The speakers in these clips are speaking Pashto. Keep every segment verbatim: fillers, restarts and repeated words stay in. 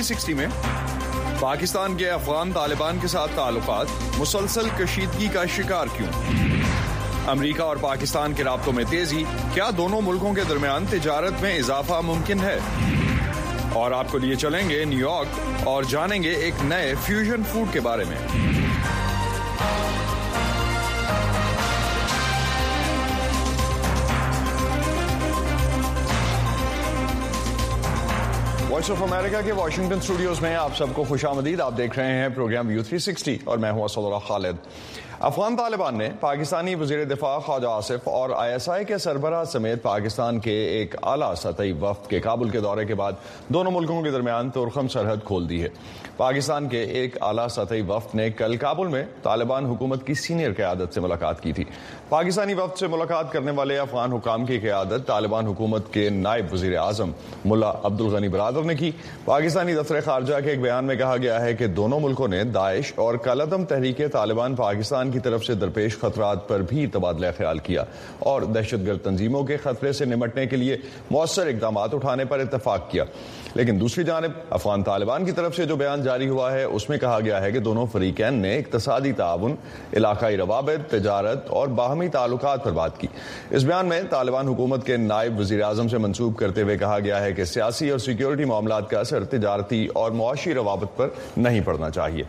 تھری سکسٹی میں پاکستان کے افغان طالبان کے ساتھ تعلقات مسلسل کشیدگی کا شکار کیوں؟ امریکہ اور پاکستان کے رابطوں میں تیزی، کیا دونوں ملکوں کے درمیان تجارت میں اضافہ ممکن ہے؟ اور آپ کو لیے چلیں گے نیو یارک اور جانیں گے ایک نئے فیوژن فوڈ کے بارے میں۔ وائس آف امریکہ کے واشنگٹن اسٹوڈیوز میں آپ سب کو خوش آمدید۔ آپ دیکھ رہے ہیں پروگرام ویو تھری سکسٹی اور میں ہوں اسد اللہ خالد۔ افغان طالبان نے پاکستانی وزیر دفاع خواجہ آصف اور آئی ایس آئی کے سربراہ سمیت پاکستان کے ایک اعلیٰ سطحی وفد کے کابل کے دورے کے بعد دونوں ملکوں کے درمیان تورخم سرحد کھول دی ہے۔ پاکستان کے ایک اعلیٰ سطحی وفد نے کل کابل میں طالبان حکومت کی سینئر قیادت سے ملاقات کی تھی۔ پاکستانی وفد سے ملاقات کرنے والے افغان حکام کی قیادت طالبان حکومت کے نائب وزیر اعظم ملا عبدالغنی برادر نے کی۔ پاکستانی دفتر خارجہ کے ایک بیان میں کہا گیا ہے کہ دونوں ملکوں نے داعش اور کالعدم تحریک طالبان پاکستان کی طرف سے درپیش خطرات پر بھی تبادلہ خیال کیا اور دہشت گرد تنظیموں کے خطرے سے نمٹنے کے لیے مؤثر اقدامات اٹھانے پر اتفاق کیا۔ لیکن دوسری جانب افغان طالبان کی طرف سے جو بیان جاری ہوا ہے اس میں کہا گیا ہے کہ دونوں فریقین نے اقتصادی تعاون، علاقائی روابط، تجارت اور باہمی تعلقات پر بات کی۔ اس بیان میں طالبان حکومت کے نائب وزیر اعظم سے منسوب کرتے ہوئے کہا گیا ہے کہ سیاسی اور سیکیورٹی معاملات کا اثر تجارتی اور معاشی روابط پر نہیں پڑنا چاہیے۔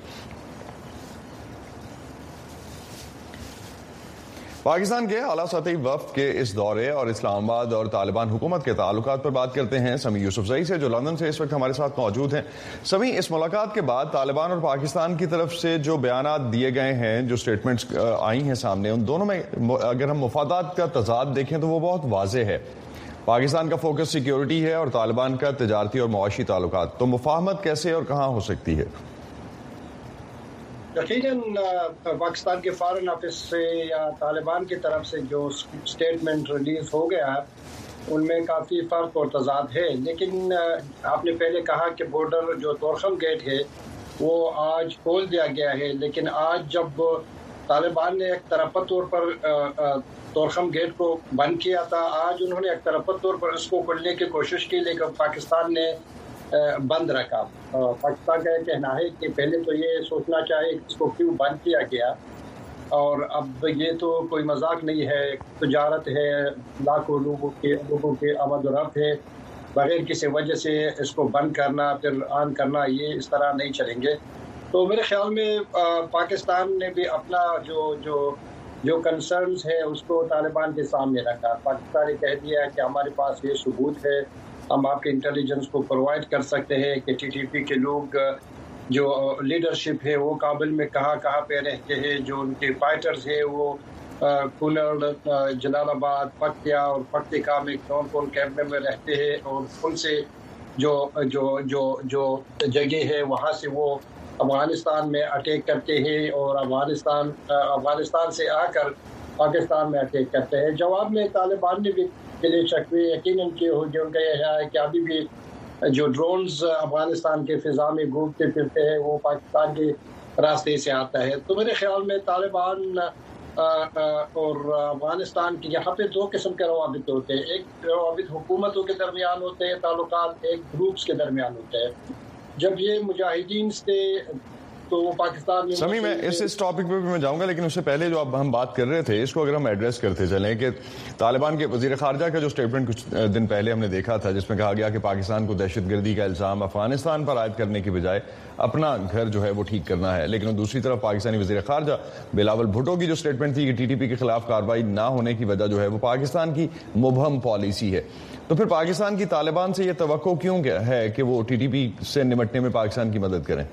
پاکستان کے اعلیٰ سطحی وفد کے اس دورے اور اسلام آباد اور طالبان حکومت کے تعلقات پر بات کرتے ہیں سمیع یوسفزئی سے، جو لندن سے اس وقت ہمارے ساتھ موجود ہیں۔ سمیع، اس ملاقات کے بعد طالبان اور پاکستان کی طرف سے جو بیانات دیے گئے ہیں، جو سٹیٹمنٹس آئی ہیں سامنے، ان دونوں میں اگر ہم مفادات کا تضاد دیکھیں تو وہ بہت واضح ہے۔ پاکستان کا فوکس سیکیورٹی ہے اور طالبان کا تجارتی اور معاشی تعلقات، تو مفاہمت کیسے اور کہاں ہو سکتی ہے؟ یقیناً پاکستان کے فارن آفس سے یا طالبان کی طرف سے جو سٹیٹمنٹ ریلیز ہو گیا ان میں کافی فرق اور تضاد ہے، لیکن آپ نے پہلے کہا کہ بارڈر جو تورخم گیٹ ہے وہ آج کھول دیا گیا ہے، لیکن آج جب طالبان نے ایک طرفہ طور پر تورخم گیٹ کو بند کیا تھا، آج انہوں نے ایک طرفہ طور پر اس کو کھولنے کی کوشش کی، لیکن پاکستان نے بند رکھا۔ پاکستان کا یہ کہنا ہے کہ پہلے تو یہ سوچنا چاہیے کہ اس کو کیوں بند کیا گیا، اور اب یہ تو کوئی مذاق نہیں ہے، تجارت ہے، لاکھوں لوگوں کے لوگوں کے آمد و رفت ہے، بغیر کسی وجہ سے اس کو بند کرنا پھر آن کرنا یہ اس طرح نہیں چلیں گے۔ تو میرے خیال میں پاکستان نے بھی اپنا جو جو جو کنسرنز ہے اس کو طالبان کے سامنے رکھا۔ پاکستان نے کہہ دیا کہ ہمارے پاس یہ ثبوت ہے، ہم آپ کے انٹیلیجنس کو پرووائڈ کر سکتے ہیں کہ ٹی ٹی پی کے لوگ جو لیڈرشپ ہے وہ کابل میں کہاں کہاں پہ رہتے ہیں، جو ان کے فائٹرز ہیں وہ کونڑ، جلال آباد، پکتیا اور پکتیکا میں کون کون کیمپ میں رہتے ہیں، اور ان سے جو جو جو جو جگہ ہے وہاں سے وہ افغانستان میں اٹیک کرتے ہیں اور افغانستان افغانستان سے آ کر پاکستان میں اٹیک کرتے ہیں۔ جواب میں طالبان نے بھی لیے شکوے یقیناً کی ہو، جو ان کا یہ ہے کہ ابھی بھی جو ڈرونز افغانستان کے فضا میں گھومتے پھرتے ہیں وہ پاکستان کے راستے سے آتا ہے۔ تو میرے خیال میں طالبان اور افغانستان کے یہاں پہ دو قسم کے روابط ہوتے ہیں، ایک روابط حکومتوں کے درمیان ہوتے ہیں تعلقات، ایک گروپس کے درمیان ہوتے ہیں۔ جب یہ مجاہدین سے تو وہ پاکستان میں سمیع، میں اس اس ٹاپک پہ بھی میں جاؤں گا، لیکن اس سے پہلے جو اب ہم بات کر رہے تھے اس کو اگر ہم ایڈریس کرتے چلیں کہ طالبان کے وزیر خارجہ کا جو سٹیٹمنٹ کچھ دن پہلے ہم نے دیکھا تھا جس میں کہا گیا کہ پاکستان کو دہشت گردی کا الزام افغانستان پر عائد کرنے کی بجائے اپنا گھر جو ہے وہ ٹھیک کرنا ہے، لیکن دوسری طرف پاکستانی وزیر خارجہ بلاول بھٹو کی جو سٹیٹمنٹ تھی کہ ٹی ٹی پی کے خلاف کارروائی نہ ہونے کی وجہ جو ہے وہ پاکستان کی مبہم پالیسی ہے، تو پھر پاکستان کی طالبان سے یہ توقع کیوں ہے کہ وہ ٹی ٹی پی سے نمٹنے میں پاکستان کی مدد کریں؟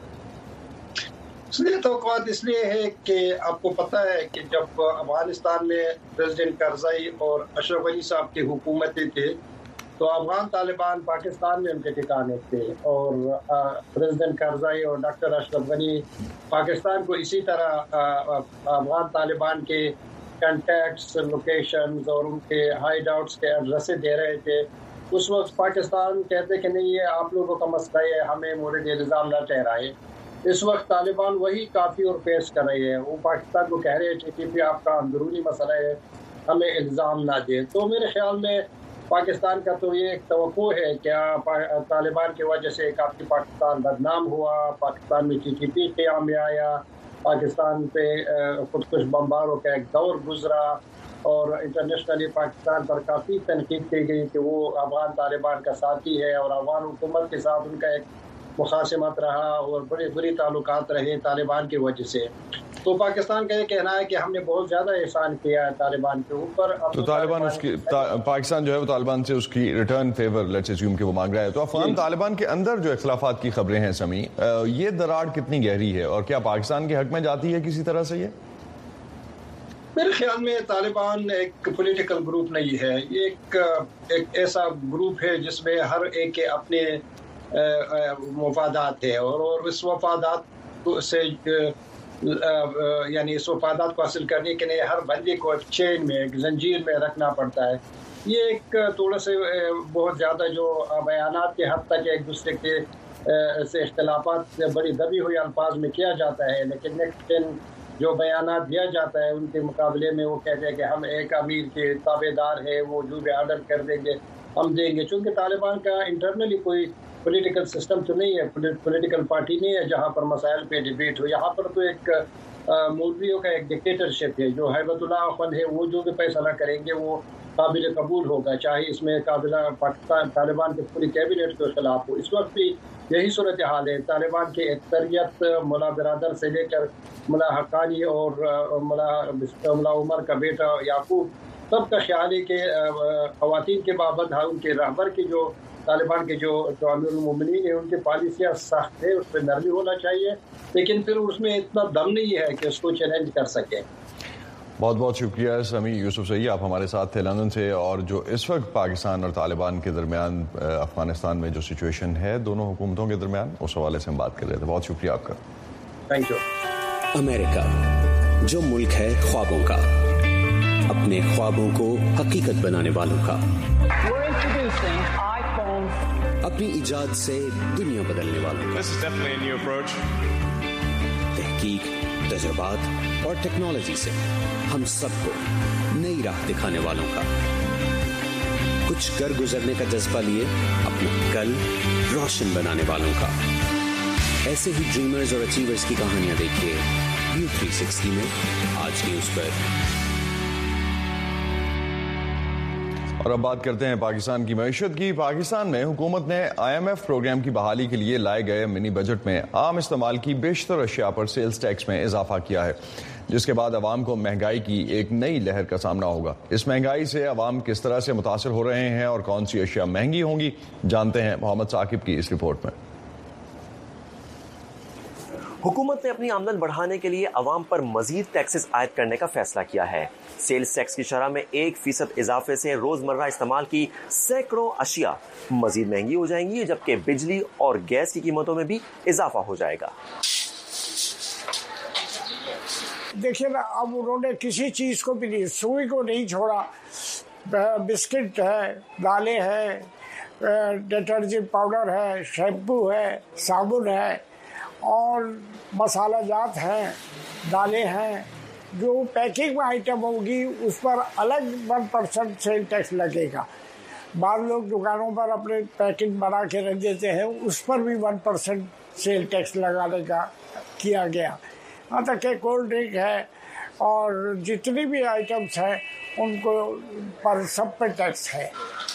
اس لیے توقعات اس لیے ہے کہ آپ کو پتہ ہے کہ جب افغانستان میں پریزیڈنٹ کرزئی اور اشرف غنی صاحب کی حکومتیں تھے تو افغان طالبان پاکستان میں ان کے ٹھکانے تھے، اور پریزیڈنٹ کرزئی اور ڈاکٹر اشرف غنی پاکستان کو اسی طرح افغان طالبان کے کنٹیکٹس، لوکیشنز اور ان کے ہائیڈ آؤٹس کے ایڈریسیں دے رہے تھے۔ اس وقت پاکستان کہتے کہ نہیں یہ آپ لوگوں کا مسئلہ ہے، ہمیں مورد الزام نہ ٹھہرائے۔ اس وقت طالبان وہی کافی اور پیش کر رہے ہیں، وہ پاکستان کو کہہ رہے ہیں ٹی ٹی پی آپ کا اندرونی مسئلہ ہے، ہمیں الزام نہ دیں۔ تو میرے خیال میں پاکستان کا تو یہ ایک توقع ہے کہ طالبان کی وجہ سے کافی پاکستان بدنام ہوا، پاکستان میں ٹی ٹی پی قیام میں آیا، پاکستان پہ خودکش بمباروں کا ایک دور گزرا، اور انٹرنیشنلی پاکستان پر کافی تنقید کی گئی کہ وہ افغان طالبان کا ساتھی ہے، اور افغان حکومت کے ساتھ ان کا ایک مخاصمت رہا اور بڑے بری تعلقات رہے طالبان کی وجہ سے۔ تو پاکستان کا یہ کہنا ہے کہ ہم نے بہت زیادہ احسان کیا ہے طالبان کے اوپر۔ تو طالبان اس کی پاکستان جو ہے وہ طالبان سے اس کی ریٹرن فیور لیٹس اسیوم کہ وہ مانگ رہا ہے۔ تو افغان طالبان کے اندر جو اختلافات کی خبریں ہیں سمی، یہ دراڑ کتنی گہری ہے اور کیا پاکستان کے حق میں جاتی ہے کسی طرح سے؟ یہ میرے خیال میں طالبان ایک پولیٹیکل گروپ نہیں ہے، یہ ایک ایک ایسا گروپ ہے جس میں ہر ایک کے اپنے مفادات ہیں، اور اس مفادات سے یعنی اس مفادات کو حاصل کرنے کے لیے ہر بندے کو ایک چین میں ایک زنجیر میں رکھنا پڑتا ہے۔ یہ ایک تھوڑا سے بہت زیادہ جو بیانات کے حد تک ایک دوسرے کے سے اختلافات سے بڑی دبی ہوئی الفاظ میں کیا جاتا ہے، لیکن نیکسٹ دن جو بیانات دیا جاتا ہے ان کے مقابلے میں وہ کہتے ہیں کہ ہم ایک امیر کے تابع دار ہیں، وہ جو بھی آرڈر کر دیں گے ہم دیں گے۔ چونکہ طالبان کا انٹرنلی کوئی پولیٹیکل سسٹم تو نہیں ہے، پولیٹیکل پارٹی نہیں ہے جہاں پر مسائل پہ ڈیبیٹ ہو۔ یہاں پر تو ایک مولویوں کا ایک ڈکٹیٹرشپ ہے، جو ہیبت اللہ اخوند ہے وہ جو بھی فیصلہ کریں گے وہ قابل قبول ہوگا، چاہے اس میں قابل پاکستان طالبان کی پوری کیبنٹ کے خلاف ہو۔ اس وقت بھی یہی صورتحال ہے، طالبان کی اکثریت ملا برادر سے لے کر ملا حقانی اور ملا ملا عمر کا بیٹا یعقوب، سب کا خیال ہے کہ خواتین کے بابت ان کے رہبر کی جو طالبان کے جو امیر المومنین ہیں ان کی پالیسیاں سخت ہے، اس پہ نرمی ہونا چاہیے، لیکن پھر اس میں اتنا دم نہیں ہے کہ اس کو چیلنج کر سکیں۔ بہت بہت شکریہ سمی یوسف سعید، آپ ہمارے ساتھ تھے لندن سے، اور جو اس وقت پاکستان اور طالبان کے درمیان افغانستان میں جو سچویشن ہے دونوں حکومتوں کے درمیان، اس حوالے سے ہم بات کر رہے تھے۔ بہت شکریہ آپ کا۔ تھینک یو۔ امریکہ جو ملک ہے خوابوں کا، اپنے خوابوں کو حقیقت بنانے والوں کا، اپنی ایجاد سے دنیا بدلنے والوں کا، تحقیق، تجربات اور ٹیکنالوجی سے ہم سب کو نئی راہ دکھانے والوں کا، کچھ کر گزرنے کا جذبہ لیے اپنا کل روشن بنانے والوں کا۔ ایسے ہی ڈریمرز اور اچیورز کی کہانیاں دیکھیے ویو تھری سکسٹی میں آج نیوز پر۔ اور اب بات کرتے ہیں پاکستان کی معیشت کی۔ پاکستان میں حکومت نے آئی ایم ایف پروگرام کی بحالی کے لیے لائے گئے منی بجٹ میں عام استعمال کی بیشتر اشیاء پر سیلز ٹیکس میں اضافہ کیا ہے، جس کے بعد عوام کو مہنگائی کی ایک نئی لہر کا سامنا ہوگا۔ اس مہنگائی سے عوام کس طرح سے متاثر ہو رہے ہیں اور کون سی اشیاء مہنگی ہوں گی، جانتے ہیں محمد ثاقب کی اس رپورٹ میں۔ حکومت نے اپنی آمدن بڑھانے کے لیے عوام پر مزید ٹیکسز عائد کرنے کا فیصلہ کیا ہے۔ سیلز ٹیکس کی شرح میں ایک فیصد اضافے سے روزمرہ استعمال کی سینکڑوں اشیاء مزید مہنگی ہو جائیں گی، جبکہ بجلی اور گیس کی قیمتوں میں بھی اضافہ ہو جائے گا۔ دیکھیے نا، اب انہوں نے کسی چیز کو بھی نہیں، سوئی کو نہیں چھوڑا، بسکٹ ہے، دالیں ہیں، ڈٹرجنٹ پاؤڈر ہے، شیمپو ہے، صابن ہے اور مسالہ جات ہیں، دالیں ہیں۔ جو پیکنگ میں آئٹم ہوگی اس پر الگ ون پرسنٹ سیل ٹیکس لگے گا۔ بعض لوگ دکانوں پر اپنے پیکنگ بنا کے رکھ دیتے ہیں، اس پر بھی ون پرسنٹ سیل ٹیکس لگانے کا کیا گیا۔ یہاں تک کہ کولڈ ڈرنک ہے اور جتنی بھی آئٹمس ہیں ان کو پر سب پہ ٹیکس ہے۔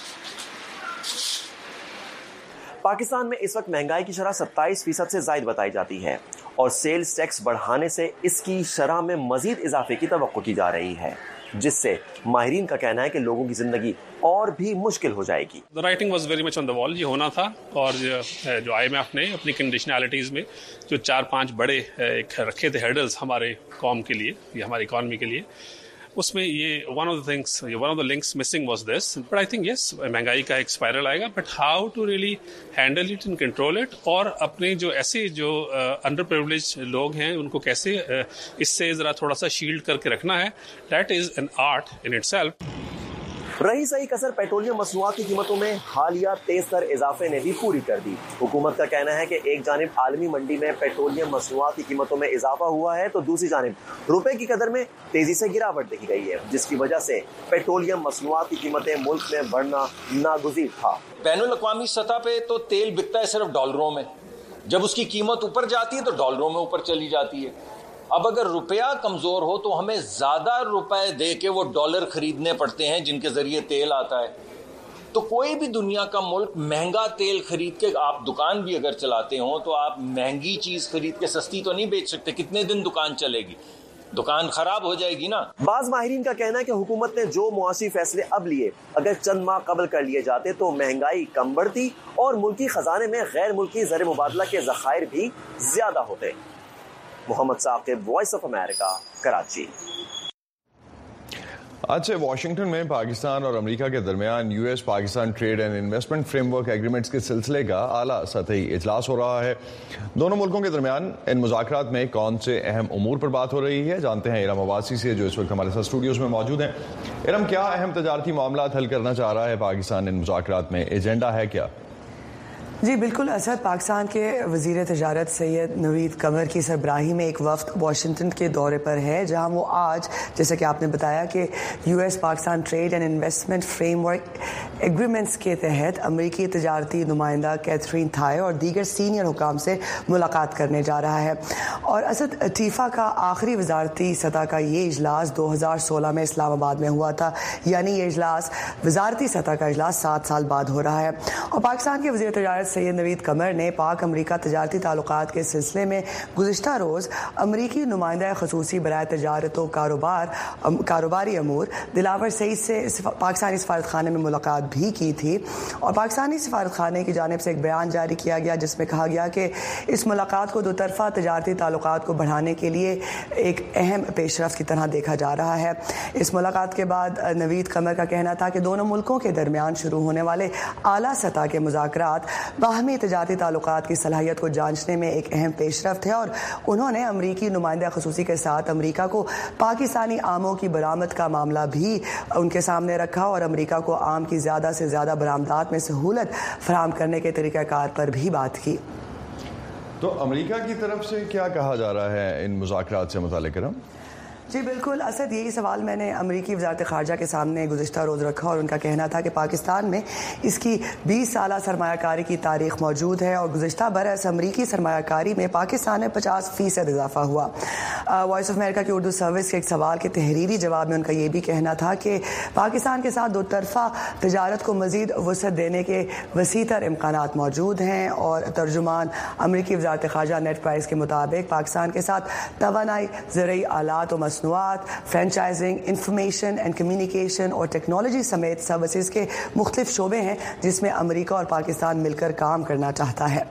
پاکستان میں اس وقت مہنگائی کی شرح ستائیس فیصد سے زائد بتائی جاتی ہے، اور سیلز ٹیکس بڑھانے سے اس کی شرح میں مزید اضافے کی توقع کی جا رہی ہے، جس سے ماہرین کا کہنا ہے کہ لوگوں کی زندگی اور بھی مشکل ہو جائے گی۔ The writing was very much on the wall، یہ ہونا تھا، اور جو آئی ایم ایف نے اپنی کنڈیشنالٹیز میں جو چار پانچ بڑے ایک رکھے تھے ہرڈلز ہمارے قوم کے لیے یا ہماری اکانومی کے لیے، اس میں یہ ون آف دا تھنگس ون آف دا لنکس مسنگ واز دس۔ بٹ آئی تھنک یس، مہنگائی کا ایک اسپائرل آئے گا، بٹ ہاؤ ٹو ریئلی ہینڈل اٹ اینڈ کنٹرول اٹ، اور اپنے جو ایسے جو انڈر پریولیج لوگ ہیں ان کو کیسے اس سے ذرا تھوڑا سا شیلڈ کر کے رکھنا ہے، دیٹ از این آرٹ ان اٹ سیلف۔ رہی صحیح کسر پیٹرولیم مصنوعات کی قیمتوں میں حالیہ تیز تر اضافے نے بھی پوری کر دی۔ حکومت کا کہنا ہے کہ ایک جانب عالمی منڈی میں پیٹرولیم مصنوعات کی قیمتوں میں اضافہ ہوا ہے تو دوسری جانب روپے کی قدر میں تیزی سے گراوٹ دیکھی گئی ہے، جس کی وجہ سے پیٹرولیم مصنوعات کی قیمتیں ملک میں بڑھنا ناگزیر تھا۔ بین الاقوامی سطح پہ تو تیل بکتا ہے صرف ڈالروں میں، جب اس کی قیمت اوپر جاتی ہے تو ڈالروں میں اوپر چلی جاتی ہے۔ اب اگر روپیہ کمزور ہو تو ہمیں زیادہ روپے دے کے وہ ڈالر خریدنے پڑتے ہیں جن کے ذریعے تیل آتا ہے۔ تو کوئی بھی دنیا کا ملک مہنگا تیل خرید کے، آپ دکان بھی اگر چلاتے ہوں تو آپ مہنگی چیز خرید کے سستی تو نہیں بیچ سکتے، کتنے دن دکان چلے گی؟ دکان خراب ہو جائے گی نا۔ بعض ماہرین کا کہنا ہے کہ حکومت نے جو معاشی فیصلے اب لیے اگر چند ماہ قبل کر لیے جاتے تو مہنگائی کم بڑھتی اور ملکی خزانے میں غیر ملکی زر مبادلہ کے ذخائر بھی زیادہ ہوتے۔ محمد ثاقب، وائس آف امریکہ، کراچی۔ آج سے واشنگٹن میں پاکستان اور امریکہ کے درمیان یو ایس پاکستان ٹریڈ اینڈ انویسٹمنٹ فریم ورک ایگریمنٹس کے سلسلے کا اعلیٰ سطحی اجلاس ہو رہا ہے۔ دونوں ملکوں کے درمیان ان مذاکرات میں کون سے اہم امور پر بات ہو رہی ہے، جانتے ہیں ارم عباسی سے جو اس وقت ہمارے ساتھ اسٹوڈیوز میں موجود ہیں۔ ارم، کیا اہم تجارتی معاملات حل کرنا چاہ رہا ہے پاکستان ان مذاکرات میں، ایجنڈا ہے کیا؟ جی بالکل اسد، پاکستان کے وزیر تجارت سید نوید قمر کی سربراہی میں ایک وفد واشنگٹن کے دورے پر ہے، جہاں وہ آج جیسا کہ آپ نے بتایا کہ یو ایس پاکستان ٹریڈ اینڈ انویسٹمنٹ فریم ورک ایگریمنٹس کے تحت امریکی تجارتی نمائندہ کیتھرین تھائے اور دیگر سینئر حکام سے ملاقات کرنے جا رہا ہے۔ اور اسد، ٹیفا کا آخری وزارتی سطح کا یہ اجلاس دو ہزار سولہ میں اسلام آباد میں ہوا تھا، یعنی یہ اجلاس وزارتی سطح کا اجلاس سات سال بعد ہو رہا ہے۔ اور پاکستان کے وزیر تجارت سید نوید قمر نے پاک امریکہ تجارتی تعلقات کے سلسلے میں گزشتہ روز امریکی نمائندہ خصوصی برائے تجارت و کاروبار کاروباری امور دلاور سعید سے پاکستانی سفارت خانے میں ملاقات بھی کی تھی۔ اور پاکستانی سفارت خانے کی جانب سے ایک بیان جاری کیا گیا جس میں کہا گیا کہ اس ملاقات کو دو طرفہ تجارتی تعلقات کو بڑھانے کے لیے ایک اہم پیش رفت کی طرح دیکھا جا رہا ہے۔ اس ملاقات کے بعد نوید قمر کا کہنا تھا کہ دونوں ملکوں کے درمیان شروع ہونے والے اعلیٰ سطح کے مذاکرات باہمی تجارتی تعلقات کی صلاحیت کو جانچنے میں ایک اہم پیش رفت ہے، اور انہوں نے امریکی نمائندہ خصوصی کے ساتھ امریکہ کو پاکستانی آموں کی برآمد کا معاملہ بھی ان کے سامنے رکھا اور امریکہ کو آم کی زیادہ سے زیادہ برآمدات میں سہولت فراہم کرنے کے طریقہ کار پر بھی بات کی۔ تو امریکہ کی طرف سے کیا کہا جا رہا ہے ان مذاکرات سے متعلق؟ جی بالکل اسد، یہی سوال میں نے امریکی وزارت خارجہ کے سامنے گزشتہ روز رکھا اور ان کا کہنا تھا کہ پاکستان میں اس کی بیس سالہ سرمایہ کاری کی تاریخ موجود ہے اور گزشتہ برس امریکی سرمایہ کاری میں پاکستان میں پچاس فیصد اضافہ ہوا۔ وائس آف امریکہ کی اردو سروس کے ایک سوال کے تحریری جواب میں ان کا یہ بھی کہنا تھا کہ پاکستان کے ساتھ دو طرفہ تجارت کو مزید وسعت دینے کے وسیع تر امکانات موجود ہیں، اور ترجمان امریکی وزارت خارجہ نیٹ پرائس کے مطابق پاکستان کے ساتھ توانائی، زرعی آلات و مصنوعات، فرینچائزنگ، انفارمیشن اینڈ کمیونیکیشن اور ٹیکنالوجی سمیت سروسز کے مختلف شعبے ہیں جس میں امریکہ اور پاکستان مل کر کام کرنا چاہتا ہے۔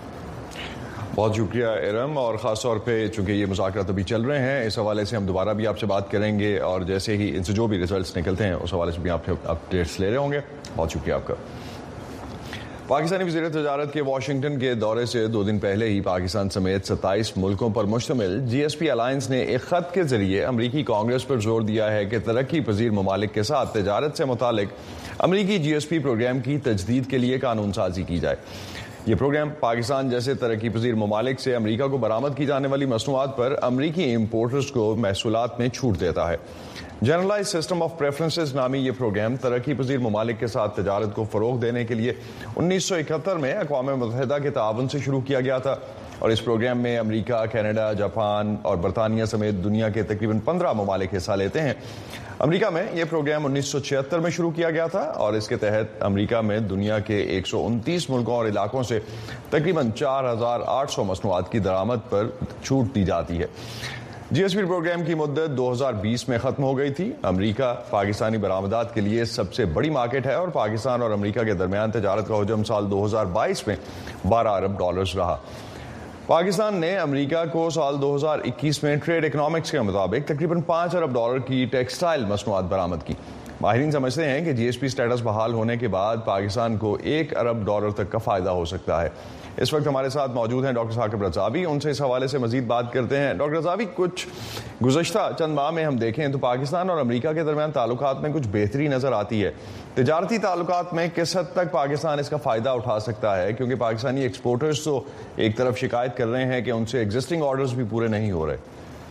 بہت شکریہ ارم، اور خاص طور پہ چونکہ یہ مذاکرات ابھی چل رہے ہیں اس حوالے سے ہم دوبارہ بھی آپ سے بات کریں گے، اور جیسے ہی ان سے جو بھی ریزلٹس نکلتے ہیں اس حوالے سے بھی آپ اپڈیٹس لے رہے ہوں گے۔ بہت شکریہ آپ کا۔ پاکستانی وزیر تجارت کے واشنگٹن کے دورے سے دو دن پہلے ہی پاکستان سمیت ستائیس ملکوں پر مشتمل جی ایس پی الائنس نے ایک خط کے ذریعے امریکی کانگریس پر زور دیا ہے کہ ترقی پذیر ممالک کے ساتھ تجارت سے متعلق امریکی جی ایس پی پروگرام کی تجدید کے لیے قانون سازی کی جائے۔ یہ پروگرام پاکستان جیسے ترقی پذیر ممالک سے امریکہ کو برآمد کی جانے والی مصنوعات پر امریکی امپورٹرز کو محصولات میں چھوٹ دیتا ہے۔ جنرلائز سسٹم آف پریفرنسز نامی یہ پروگرام ترقی پذیر ممالک کے ساتھ تجارت کو فروغ دینے کے لیے انیس سو اکہتر میں اقوام متحدہ کے تعاون سے شروع کیا گیا تھا، اور اس پروگرام میں امریکہ، کینیڈا، جاپان اور برطانیہ سمیت دنیا کے تقریباً پندرہ ممالک حصہ لیتے ہیں۔ امریکہ میں یہ پروگرام انیس سو چھہتر میں شروع کیا گیا تھا، اور اس کے تحت امریکہ میں دنیا کے ایک سو انتیس ملکوں اور علاقوں سے تقریباً چار ہزار آٹھ سو مصنوعات کی درآمد پر چھوٹ دی جاتی ہے۔ جی ایس پی پروگرام کی مدت دو ہزار بیس میں ختم ہو گئی تھی۔ امریکہ پاکستانی برآمدات کے لیے سب سے بڑی مارکیٹ ہے، اور پاکستان اور امریکہ کے درمیان تجارت کا حجم سال دو ہزار بائیس میں بارہ ارب ڈالرز رہا۔ پاکستان نے امریکہ کو سال دو ہزار اکیس میں ٹریڈ اکنامکس کے مطابق تقریباً پانچ ارب ڈالر کی ٹیکسٹائل مصنوعات برآمد کی۔ ماہرین سمجھتے ہیں کہ جی ایس پی سٹیٹس بحال ہونے کے بعد پاکستان کو ایک ارب ڈالر تک کا فائدہ ہو سکتا ہے. اس وقت ہمارے ساتھ موجود ہیں ڈاکٹر ثاقب رضاوی، ان سے اس حوالے سے مزید بات کرتے ہیں. ڈاکٹر رضاوی، کچھ گزشتہ چند ماہ میں ہم دیکھیں تو پاکستان اور امریکہ کے درمیان تعلقات میں کچھ بہتری نظر آتی ہے. تجارتی تعلقات میں کس حد تک پاکستان اس کا فائدہ اٹھا سکتا ہے؟ کیونکہ پاکستانی ایکسپورٹرز تو ایک طرف شکایت کر رہے ہیں کہ ان سے ایگزسٹنگ آرڈرز بھی پورے نہیں ہو رہے.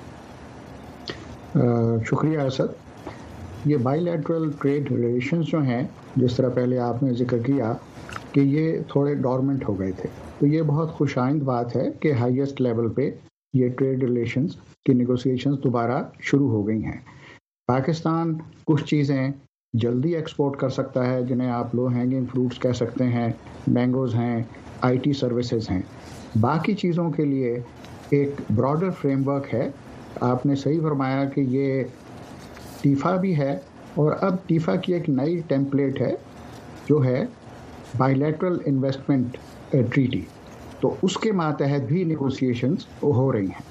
شکریہ اسد. یہ بائی لیٹرل ٹریڈ ریلیشنز جو ہیں، جس طرح پہلے آپ نے ذکر کیا کہ یہ تھوڑے ڈورمنٹ ہو گئے تھے، تو یہ بہت خوش آئند بات ہے کہ ہائیسٹ لیول پہ یہ ٹریڈ ریلیشنز کی نیگوسیشنز دوبارہ شروع ہو گئی ہیں. پاکستان کچھ چیزیں جلدی ایکسپورٹ کر سکتا ہے جنہیں آپ لو ہینگنگ فروٹس کہہ سکتے ہیں، مینگوز ہیں، آئی ٹی سروسز ہیں. باقی چیزوں کے لیے ایک براڈر فریم ورک ہے. آپ نے صحیح فرمایا کہ یہ ٹیفا بھی ہے، اور اب ٹیفا کی ایک نئی ٹیمپلیٹ ہے جو ہے بائی لیٹرل انویسٹمنٹ ٹریٹی، تو اس کے ماتحت بھی نیگوسیشنز ہو رہی ہیں.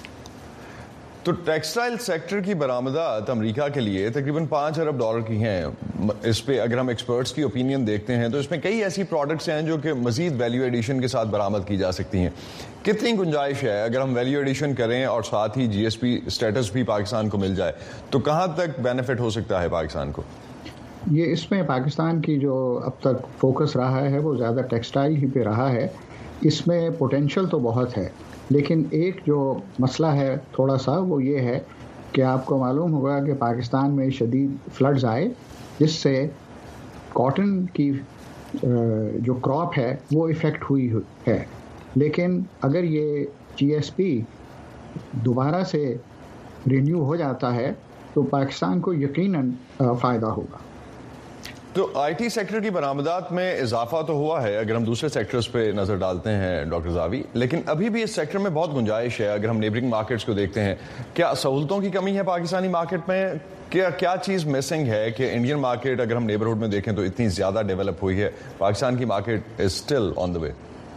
تو ٹیکسٹائل سیکٹر کی برآمدات امریکہ کے لیے تقریباً پانچ ارب ڈالر کی ہیں. اس پہ اگر ہم ایکسپرٹس کی اوپینین دیکھتے ہیں تو اس میں کئی ایسی پروڈکٹس ہیں جو کہ مزید ویلیو ایڈیشن کے ساتھ برآمد کی جا سکتی ہیں. کتنی گنجائش ہے اگر ہم ویلیو ایڈیشن کریں اور ساتھ ہی جی ایس پی اسٹیٹس بھی پاکستان کو مل جائے تو کہاں تک بینیفٹ ہو سکتا ہے پاکستان کو؟ یہ اس میں پاکستان کی جو اب تک فوکس رہا ہے وہ زیادہ ٹیکسٹائل ہی پہ رہا ہے. اس میں پوٹینشیل تو بہت ہے، لیکن ایک جو مسئلہ ہے تھوڑا سا وہ یہ ہے کہ آپ کو معلوم ہوگا کہ پاکستان میں شدید فلڈز آئے جس سے کاٹن کی جو کراپ ہے وہ افیکٹ ہوئی ہے. لیکن اگر یہ جی ایس پی دوبارہ سے رینیو ہو جاتا ہے تو پاکستان کو یقیناً فائدہ ہوگا. تو آئی ٹی سیکٹر کی برآمدات میں اضافہ تو ہوا ہے اگر ہم دوسرے سیکٹرز پہ نظر ڈالتے ہیں ڈاکٹر رضاوی، لیکن ابھی بھی اس سیکٹر میں بہت گنجائش ہے. اگر ہم نیبرنگ مارکیٹس کو دیکھتے ہیں، کیا سہولتوں کی کمی ہے پاکستانی مارکیٹ میں؟ کیا کیا چیز مسنگ ہے کہ انڈین مارکیٹ اگر ہم نیبرہڈ میں دیکھیں تو اتنی زیادہ ڈیولپ ہوئی ہے، پاکستان کی مارکیٹ از اسٹل آن دا وے؟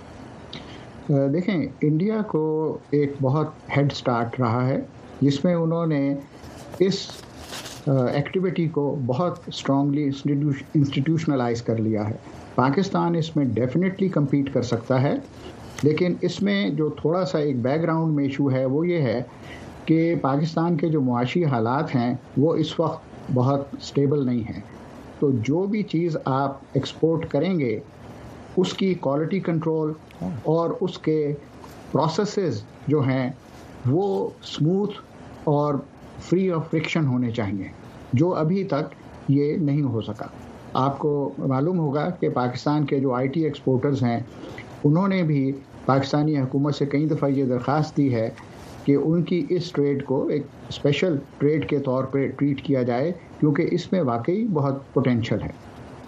دیکھیں، انڈیا کو ایک بہت ہیڈ سٹارٹ رہا ہے جس میں انہوں نے اس ایکٹیویٹی کو بہت اسٹرانگلی انسٹیٹیوشنلائز کر لیا ہے. پاکستان اس میں ڈیفینیٹلی کمپیٹ کر سکتا ہے، لیکن اس میں جو تھوڑا سا ایک بیک گراؤنڈ میں ایشو ہے وہ یہ ہے کہ پاکستان کے جو معاشی حالات ہیں وہ اس وقت بہت اسٹیبل نہیں ہیں. تو جو بھی چیز آپ ایکسپورٹ کریں گے اس کی کوالٹی کنٹرول اور اس کے پروسیسز جو ہیں وہ اسموتھ اور فری آف فرکشن ہونے چاہیے، جو ابھی تک یہ نہیں ہو سکا. آپ کو معلوم ہوگا کہ پاکستان کے جو آئی ٹی ایکسپورٹرز ہیں انہوں نے بھی پاکستانی حکومت سے کئی دفعہ یہ درخواست دی ہے کہ ان کی اس ٹریڈ کو ایک اسپیشل ٹریڈ کے طور پہ ٹریٹ کیا جائے، کیونکہ اس میں واقعی بہت پوٹینشیل ہے.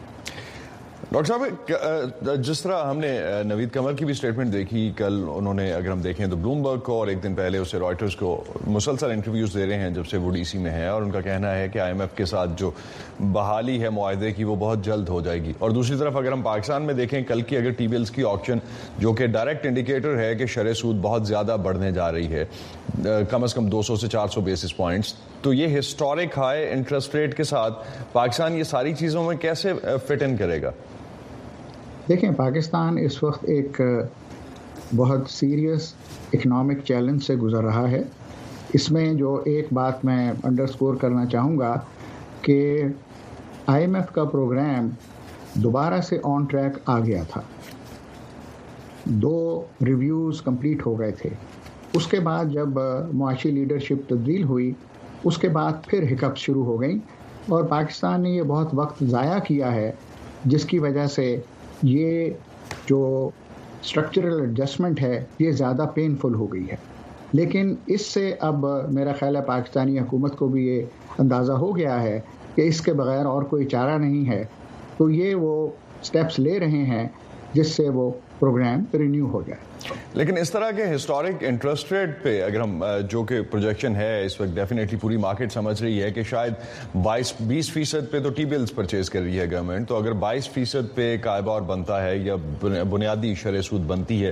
ڈاکٹر صاحب، جس طرح ہم نے نوید قمر کی بھی اسٹیٹمنٹ دیکھی کل، انہوں نے اگر ہم دیکھیں تو بلومبرگ کو اور ایک دن پہلے اسے رائٹرز کو مسلسل انٹرویوز دے رہے ہیں جب سے وہ ڈی سی میں ہیں، اور ان کا کہنا ہے کہ آئی ایم ایف کے ساتھ جو بحالی ہے معاہدے کی وہ بہت جلد ہو جائے گی. اور دوسری طرف اگر ہم پاکستان میں دیکھیں کل کی اگر ٹی بلز کی آکشن جو کہ ڈائریکٹ انڈیکیٹر ہے کہ شرح سود بہت زیادہ بڑھنے جا رہی ہے، کم از کم دو سو سے چار سو بیسس پوائنٹس، تو یہ ہسٹورک ہائی انٹرسٹ ریٹ کے ساتھ پاکستان یہ ساری چیزوں میں کیسے فٹ ان کرے گا؟ دیکھیں، پاکستان اس وقت ایک بہت سیریس اکنامک چیلنج سے گزر رہا ہے. اس میں جو ایک بات میں انڈرسکور کرنا چاہوں گا کہ آئی ایم ایف کا پروگرام دوبارہ سے آن ٹریک آ گیا تھا. دو ریویوز کمپلیٹ ہو گئے تھے. اس کے بعد جب معاشی لیڈرشپ تبدیل ہوئی اس کے بعد پھر ہکپس شروع ہو گئیں، اور پاکستان نے یہ بہت وقت ضائع کیا ہے جس کی وجہ سے یہ جو اسٹرکچرل ایڈجسٹمنٹ ہے یہ زیادہ پینفل ہو گئی ہے. لیکن اس سے اب میرا خیال ہے پاکستانی حکومت کو بھی یہ اندازہ ہو گیا ہے کہ اس کے بغیر اور کوئی چارہ نہیں ہے، تو یہ وہ سٹیپس لے رہے ہیں جس سے وہ پروگرام رینیو ہو جائے. لیکن اس طرح کے ہسٹورک انٹرسٹ ریٹ پہ اگر ہم جو کہ پروجیکشن ہے اس وقت ڈیفینیٹلی پوری مارکیٹ سمجھ رہی ہے کہ شاید بائیس بیس فیصد پہ تو ٹی بلز پرچیز کر رہی ہے گورنمنٹ، تو اگر بائیس فیصد پہ ایک آئبار بنتا ہے یا بنیادی شرح سود بنتی ہے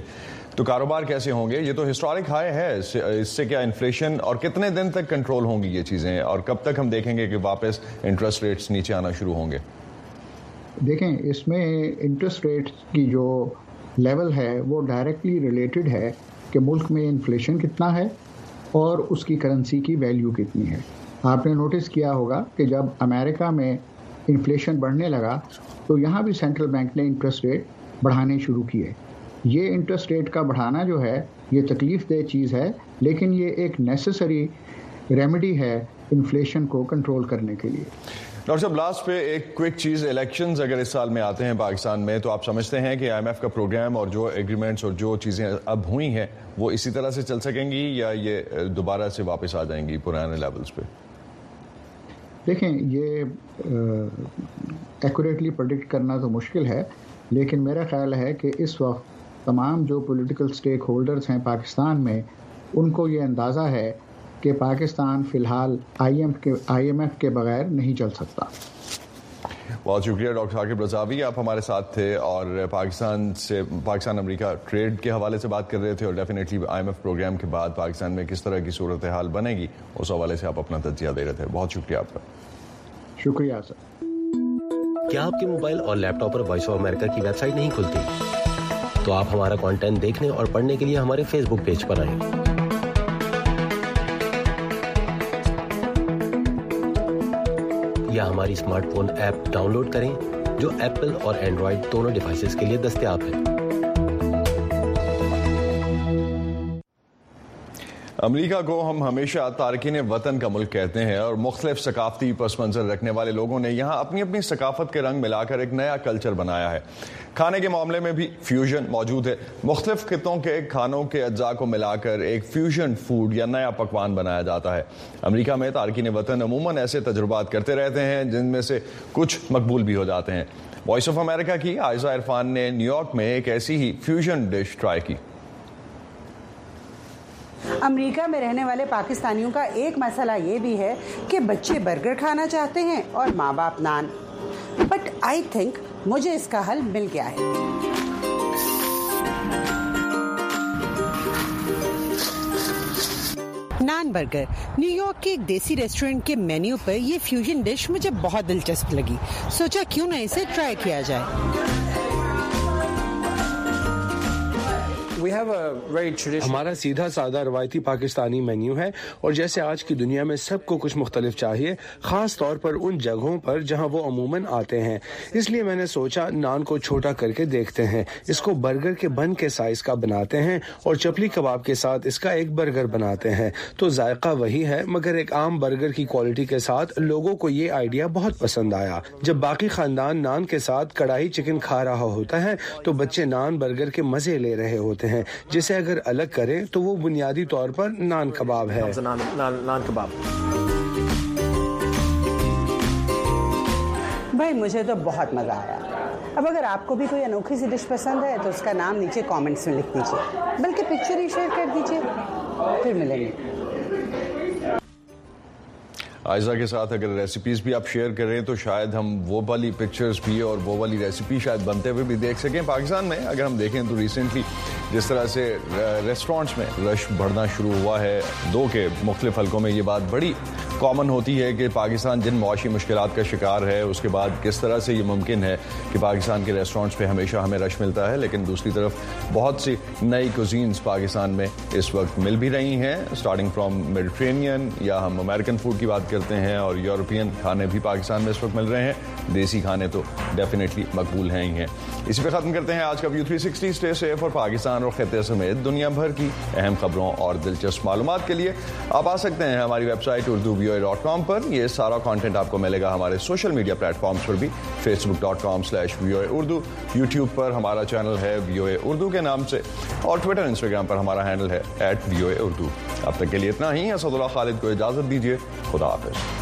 تو کاروبار کیسے ہوں گے؟ یہ تو ہسٹورک ہائی ہے، اس سے کیا انفلیشن اور کتنے دن تک کنٹرول ہوں گی یہ چیزیں، اور کب تک ہم دیکھیں گے کہ واپس انٹرسٹ ریٹس نیچے آنا شروع ہوں گے؟ دیکھیں اس میں انٹرسٹ ریٹس کی جو لیول ہے وہ ڈائریکٹلی ریلیٹڈ ہے کہ ملک میں انفلیشن کتنا ہے اور اس کی کرنسی کی ویلیو کتنی ہے. آپ نے نوٹس کیا ہوگا کہ جب امریکہ میں انفلیشن بڑھنے لگا تو یہاں بھی سینٹرل بینک نے انٹرسٹ ریٹ بڑھانے شروع کیے. یہ انٹرسٹ ریٹ کا بڑھانا جو ہے یہ تکلیف دہ چیز ہے، لیکن یہ ایک نیسسری ریمیڈی ہے انفلیشن کو کنٹرول کرنے کے لیے. ڈاکٹر صاحب لاسٹ پہ ایک کوئک چیز، الیکشنز اگر اس سال میں آتے ہیں پاکستان میں تو آپ سمجھتے ہیں کہ آئی ایم ایف کا پروگرام اور جو ایگریمنٹس اور جو چیزیں اب ہوئی ہیں وہ اسی طرح سے چل سکیں گی یا یہ دوبارہ سے واپس آ جائیں گی پرانے لیولز پہ؟ دیکھیں یہ ایکوریٹلی پریڈکٹ کرنا تو مشکل ہے، لیکن میرا خیال ہے کہ اس وقت تمام جو پولیٹیکل سٹیک ہولڈرز ہیں پاکستان میں ان کو یہ اندازہ ہے کہ پاکستان فی الحال آئی ایم کے آئی ایم ایف کے بغیر نہیں چل سکتا. بہت شکریہ ڈاکٹر ثاقب رضاوی، آپ ہمارے ساتھ تھے اور پاکستان سے پاکستان امریکہ ٹریڈ کے حوالے سے بات کر رہے تھے، اور ڈیفینیٹلی آئی ایم ایف پروگرام کے بعد پاکستان میں کس طرح کی صورتحال بنے گی اس حوالے سے آپ اپنا تجزیہ دے رہے تھے. بہت شکریہ آپ کا. شکریہ سر. کیا آپ کے موبائل اور لیپ ٹاپ پر وائس آف امریکہ کی ویب سائٹ نہیں کھلتی؟ تو آپ ہمارا کانٹینٹ دیکھنے اور پڑھنے کے لیے ہمارے فیس بک پیج پر آئیں. یا ہماری اسمارٹ فون ایپ ڈاؤن لوڈ کریں جو ایپل اور اینڈرائڈ دونوں ڈیوائسز کے لیے دستیاب ہے. امریکہ کو ہم ہمیشہ تارکین وطن کا ملک کہتے ہیں، اور مختلف ثقافتی پس منظر رکھنے والے لوگوں نے یہاں اپنی اپنی ثقافت کے رنگ ملا کر ایک نیا کلچر بنایا ہے. کھانے کے معاملے میں بھی فیوژن موجود ہے. مختلف خطوں کے کھانوں کے اجزاء کو ملا کر ایک فیوژن فوڈ یا نیا پکوان بنایا جاتا ہے. امریکہ میں تارکین وطن عموماً ایسے تجربات کرتے رہتے ہیں جن میں سے کچھ مقبول بھی ہو جاتے ہیں. وائس آف امریکہ کی عائزہ عرفان نے نیو یارک میں ایک ایسی ہی فیوژن ڈش ٹرائی کی. امریکہ میں رہنے والے پاکستانیوں کا ایک مسئلہ یہ بھی ہے کہ بچے برگر کھانا چاہتے ہیں اور ماں باپ نان. بٹ آئی تھنک مجھے اس کا حل مل گیا ہے. نان برگر نیو یارک کے ایک دیسی ریسٹورنٹ کے مینیو پر یہ فیوژن ڈش مجھے بہت دلچسپ لگی. سوچا کیوں نہ اسے ٹرائی کیا جائے. ہمارا سیدھا سادہ روایتی پاکستانی مینیو ہے، اور جیسے آج کی دنیا میں سب کو کچھ مختلف چاہیے، خاص طور پر ان جگہوں پر جہاں وہ عموماً آتے ہیں، اس لیے میں نے سوچا نان کو چھوٹا کر کے دیکھتے ہیں. اس کو برگر کے بن کے سائز کا بناتے ہیں اور چپلی کباب کے ساتھ اس کا ایک برگر بناتے ہیں. تو ذائقہ وہی ہے مگر ایک عام برگر کی کوالٹی کے ساتھ. لوگوں کو یہ آئیڈیا بہت پسند آیا. جب باقی خاندان نان کے ساتھ کڑاہی چکن کھا رہا ہوتا ہے تو بچے نان برگر کے مزے لے رہے ہوتے ہیں، جسے اگر الگ کریں تو وہ بنیادی طور پر نان کباب ہے. نان کباب بھائی مجھے تو بہت مزہ آیا. اب اگر آپ کو بھی کوئی انوکھی سی ڈش پسند ہے تو اس کا نام نیچے کامنٹس میں لکھ دیجیے، بلکہ پکچر ہی شیئر کر دیجیے. پھر ملیں گے. عائزہ کے ساتھ اگر ریسیپیز بھی آپ شیئر کریں تو شاید ہم وہ والی پکچرز بھی اور وہ والی ریسیپی شاید بنتے ہوئے بھی دیکھ سکیں. پاکستان میں اگر ہم دیکھیں تو ریسنٹلی جس طرح سے ریسٹورانٹس میں رش بڑھنا شروع ہوا ہے، دو کے مختلف حلقوں میں یہ بات بڑی کامن ہوتی ہے کہ پاکستان جن معاشی مشکلات کا شکار ہے اس کے بعد کس طرح سے یہ ممکن ہے کہ پاکستان کے ریسٹورانٹس پہ ہمیشہ ہمیں رش ملتا ہے، لیکن دوسری طرف بہت سی نئی کوزینز پاکستان میں اس وقت مل بھی رہی ہیں، اسٹارٹنگ فرام میڈیٹرینین یا ہم امریکن فوڈ کی بات کرتے ہیں، اور یورپین کھانے بھی پاکستان میں اس وقت مل رہے ہیں. دیسی کھانے تو ڈیفینیٹلی مقبول ہیں ہی ہیں. اسی پہ ختم کرتے ہیں آج کا ویو تھری سکسٹی. اسٹے سیف، اور پاکستان اور خطے سمیت دنیا بھر کی اہم خبروں اور دلچسپ معلومات کے لیے آپ آ سکتے ہیں ہماری ویب سائٹ اردو وی او اے ڈاٹ کام پر. یہ سارا کانٹینٹ آپ کو ملے گا ہمارے سوشل میڈیا پلیٹ فارمز پر بھی، فیس بک ڈاٹ کام سلیش وی او اے اردو، یوٹیوب پر ہمارا چینل ہے وی او اے اردو کے نام سے، اور ٹویٹر انسٹاگرام پر ہمارا ہینڈل ہے ایٹ وی او اے اردو. اب تک کے لیے اتنا ہی. اسد اللہ خالد کو اجازت دیجیے. خدا حافظ.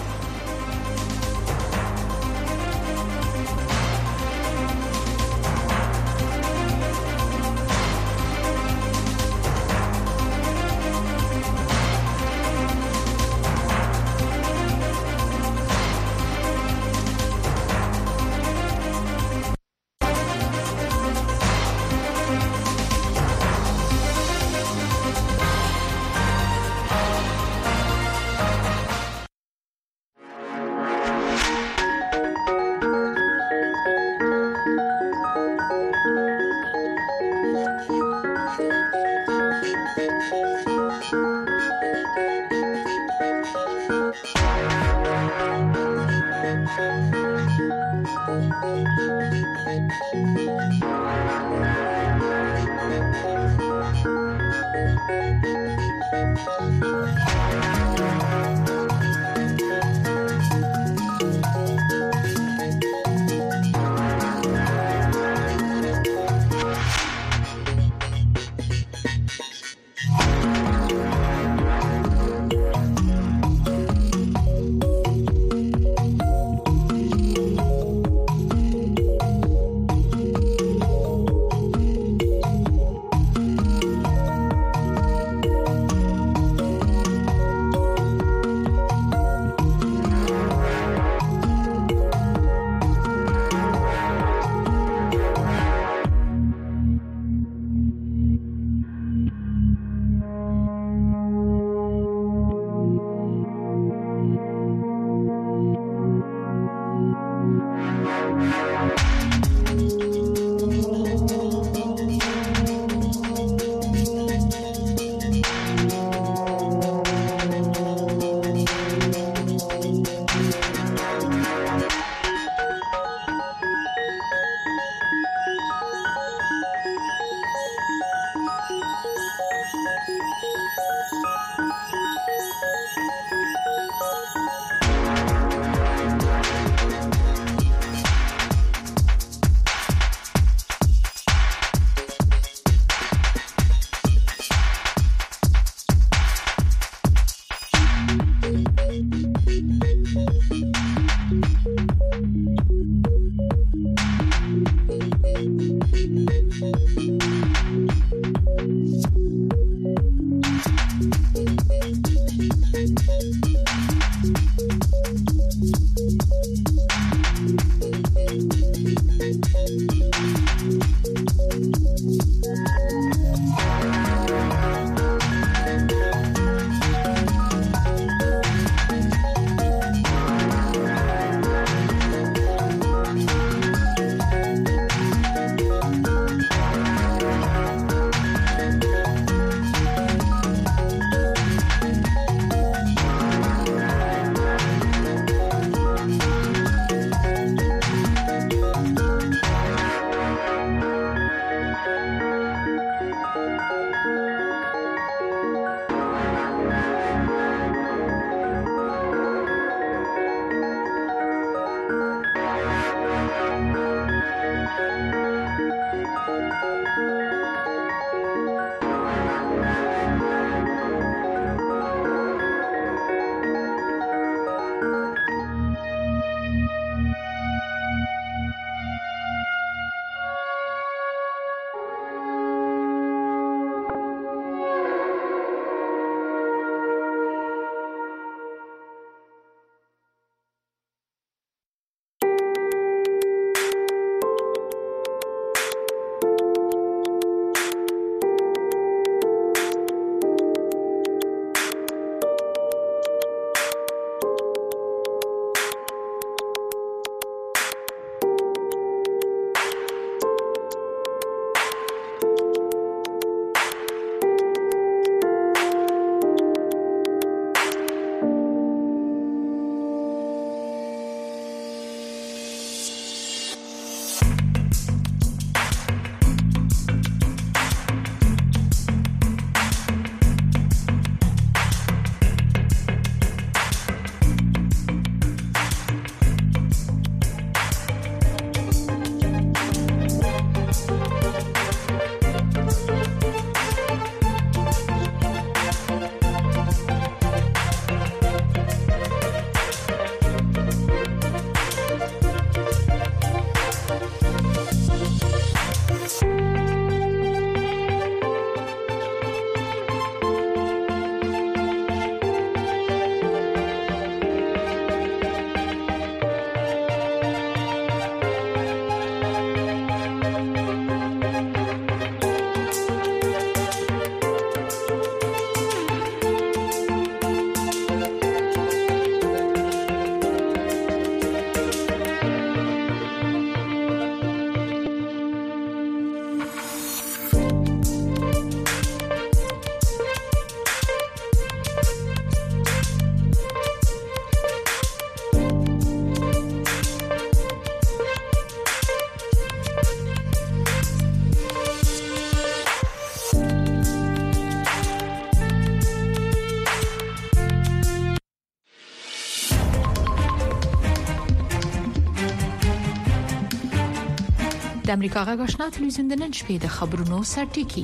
د امریکا غږ آشنا تلویزیون د نن شپې د خبرونو سرټیکی.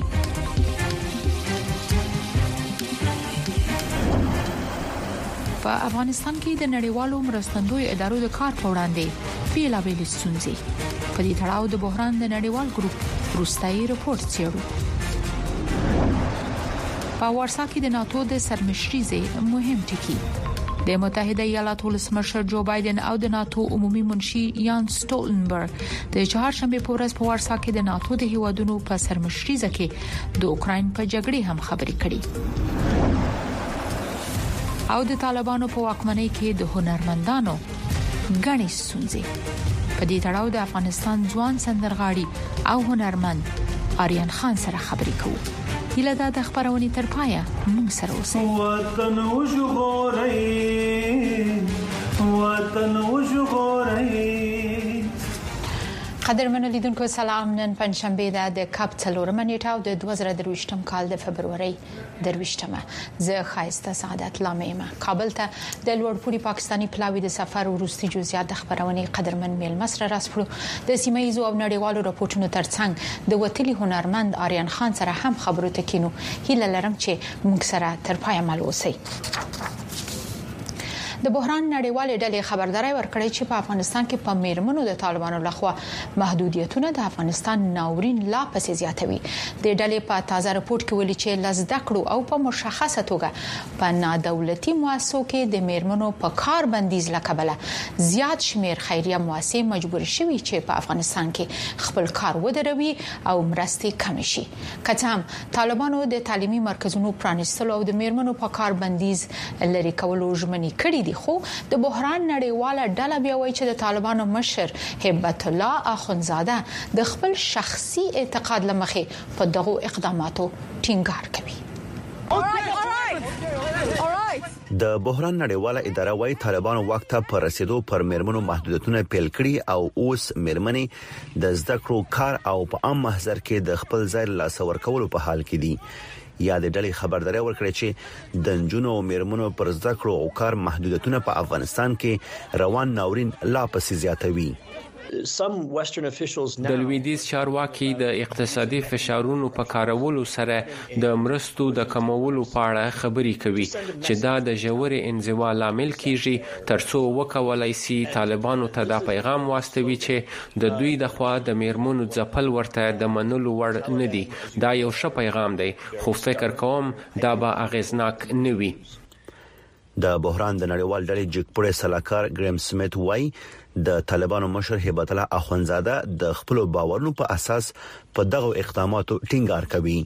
په افغانستان کې د نړیوالو مرستندوی ادارو د کار په وړاندې بیلابېل ستونزې. په دې تړاو د بحران د نړیوال ګروپ روستایي رپورت څېړو. په وارسا کې د ناتو د سرمشرۍ مهم ټکی. د متحده ایالاتو ولسمشر جو بایدن او د ناتو عمومي منشي یان سټولنبرګ د چهارشنبه په ورځ په وارسا کې د ناتو د هیوادونو په سرمشرۍ کې د اوکرين په جګړې هم خبرې کړې. او د طالبانو په واکمنۍ کې د هنرمندانو غني ستونزې. په دې تړاو د افغانستان ځوان سندرغاړي او هنرمند آریان خان سره خبرې کوو. هیله ده د خبرونې تر پایه موږ سره اوسئ. وطن وژغورئ وطن وژغورئ. قدرمن لیدونکو سلام. نن پنځشنبه ده د کاپ څلورمه نیټه او د دوه زره درویشتم کال د فبرवरी درویشتمه. زه خایسته سعادت لامېمه کابل ته د لوړپوړي پاکستانی پلاوی د سفر وروستي جزئیات د خبرونې قدرمن میل مصر راسپړو. د سیمایي او نړیوالو راپورټونو ترڅنګ د وتلي هنرمند آریان خان سره هم خبرو ته کینو. هیله لرم چې موږ سره تر پایه مل اوسئ. د بحران نړیوالې ډلې خبرداري ورکړې چې په افغانستان کې په میرمنو د طالبانو لخوا محدودیتونه د افغانستان ناورین لا پسې زیاتوي. د ډلې په تازه رپورت کې ویلي چې لزده کړو او په مشخصه توګه په نادولتي مؤسسو کې د میرمنو په کار بندیز لکبله زیات شمیر خیریه مؤسسې مجبور شوي چې په افغانستان کې خپل کار ودروي او مرستې کم شي. کته هم طالبانو د تعلیمي مرکزونو پرانیستلو او د میرمنو په کار بندیز لري کولو ژمنې کړې دي. خو د بحران نړیواله ډله بیا وایي چې د طالبانو مشر هبت الله اخونزاده د خپل شخصي اعتقاد لمخې په دغه اقداماتو ټینګار کوي. د بحران نړیواله اداره وايي طالبانو وخت په رسیدو پر میرمنو محدودیتونه پیل کړي او اوس میرمنې د زده کړو کار او په عام محضر کې د خپل ځای لاس ورکولو په حال کې دي. یا د ډلې خبرداري ورکړي چې د نجونو او میرمنو پر زده کړو او کار محدودیتونه په افغانستان کې روان ناورین لا پسې زیاتوي. د لویدیځ چارواکي د اقتصادي فشارونو په کارولو سره د مرستو د کمولو په اړه خبرې کوي چې دا د ژورې انزوا لامل کیږي ترڅو وکولای شي طالبانو ته دا پیغام واستوي چې د دوی د خوا د میرمنو ځپل ورته د منلو وړ نه دي. دا یو ښه پیغام دی خو فکر کوم دا به اغیزناک نه وي. د بحران د نړیوال ډلې جګپوړی سلاکار ګریم سمیت وایي د طالبانو مشر هبت الله اخونزاده د خپل باورونو په اساس په دغه اقداماتو ټینګار کوي.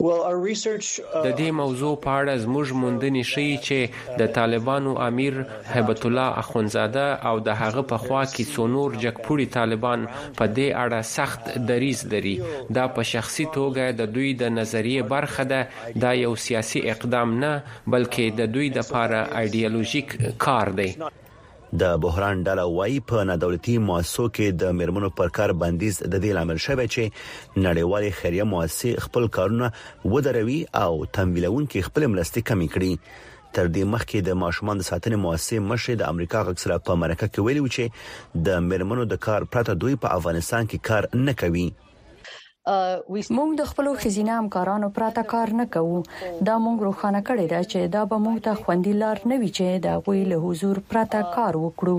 د دې موضوع په اړه زموږ موندنې ښیي چې د طالبانو امیر هبت الله اخونزاده او د هغه په خوا کې څو نور جګپوړي طالبان په دې اړه سخت دریځ لري. دا په شخصي توګه د دوی د نظریه برخه ده. دا یو سیاسي اقدام نه بلکې د دوی د لپاره ایډیالوژیک کار دی. د بحران ډله وايي په نادولتي مؤسسو کې د میرمنو پر کار بندیز د دې لامل شوی چې نړیوالې خیریه مؤسسې خپل کارونه ودروي او تمویلونکي خپل مرستې کمې کړي. تر دې مخکې د ماشومان د ساتنې مؤسسې مشر د امریکا غږ سره په مرکه کې ویلي و چې د میرمنو د کار پرته دوی په افغانستان کې کار نه کوي. موږ د خپل خزینه همکارانو پراته کار نه کوو. دا موږ روښانه کړی دا چې دا به موږ ته خوندي لار نه وي چې دا غوي له حضور پراته کار وکړو.